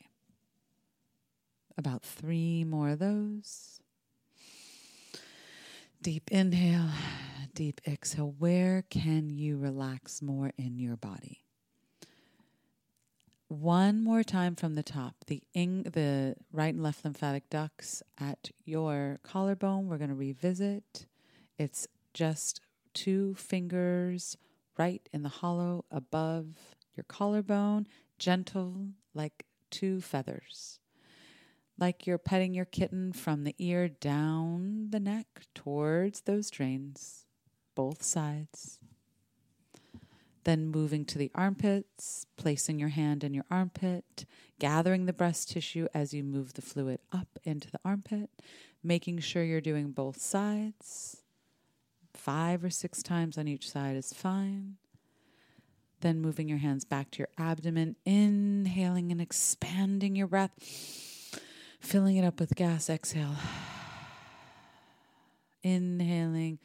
About three more of those. Deep inhale, deep exhale. Where can you relax more in your body? One more time from the top. The ing, the right and left lymphatic ducts at your collarbone, we're going to revisit. It's just two fingers right in the hollow above your collarbone, gentle like two feathers. Like you're petting your kitten from the ear down the neck towards those drains, both sides. Then moving to the armpits, placing your hand in your armpit, gathering the breast tissue as you move the fluid up into the armpit, making sure you're doing both sides. Five or six times on each side is fine. Then moving your hands back to your abdomen, inhaling and expanding your breath, filling it up with gas. Exhale. Inhaling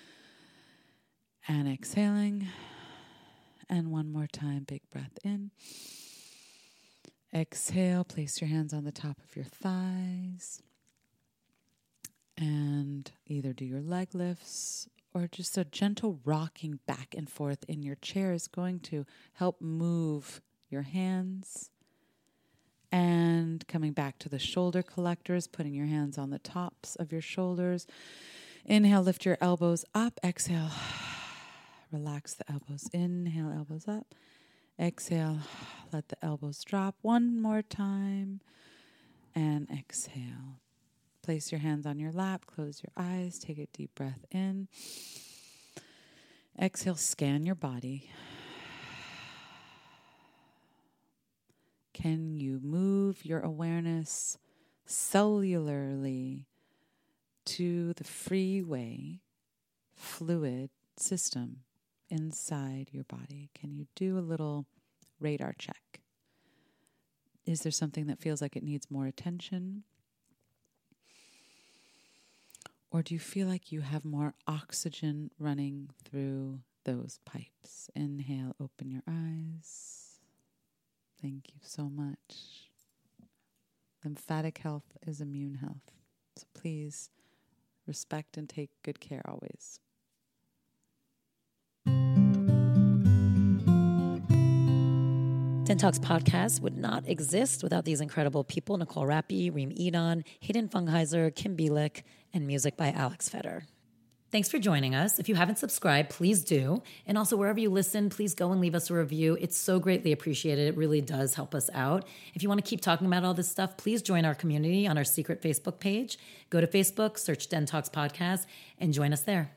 and exhaling. And one more time, big breath in. Exhale, place your hands on the top of your thighs. And either do your leg lifts or just a gentle rocking back and forth in your chair is going to help move your hands. And coming back to the shoulder collectors, putting your hands on the tops of your shoulders. Inhale, lift your elbows up. Exhale. Relax the elbows. Inhale, elbows up. Exhale, let the elbows drop. One more time. And exhale. Place your hands on your lap. Close your eyes. Take a deep breath in. Exhale, scan your body. Can you move your awareness cellularly to the freeway fluid system inside your body? Can you do a little radar check? Is there something that feels like it needs more attention? Or do you feel like you have more oxygen running through those pipes? Inhale, open your eyes. Thank you so much. Lymphatic health is immune health. So please respect and take good care always. Den Talks podcast would not exist without these incredible people: Nicole Rappi, Reem Edon, Hayden Fungheiser, Kim Bielik, and music by Alex Feder. Thanks for joining us. If you haven't subscribed, please do. And also, wherever you listen, please go and leave us a review. It's so greatly appreciated. It really does help us out. If you want to keep talking about all this stuff, please join our community on our secret Facebook page. Go to Facebook, search Den Talks Podcast, and join us there.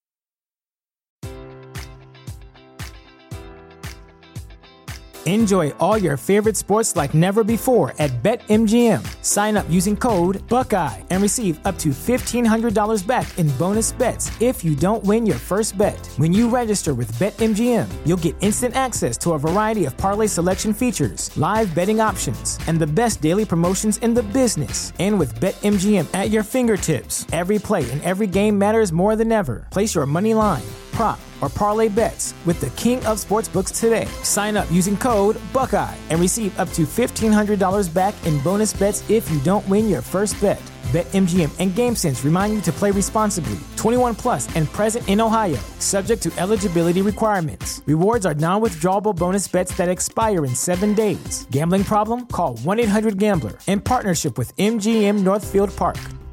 Enjoy all your favorite sports like never before at BetMGM. Sign up using code Buckeye and receive up to fifteen hundred dollars back in bonus bets if you don't win your first bet. When you register with BetMGM, you'll get instant access to a variety of parlay selection features, live betting options, and the best daily promotions in the business. And with BetMGM at your fingertips, every play and every game matters more than ever. Place your money line, prop, or parlay bets with the king of sportsbooks today. Sign up using code Buckeye and receive up to fifteen hundred dollars back in bonus bets if you don't win your first bet. BetMGM and GameSense remind you to play responsibly. twenty-one plus and present in Ohio, subject to eligibility requirements. Rewards are non-withdrawable bonus bets that expire in seven days. Gambling problem? Call one eight hundred gambler in partnership with M G M Northfield Park.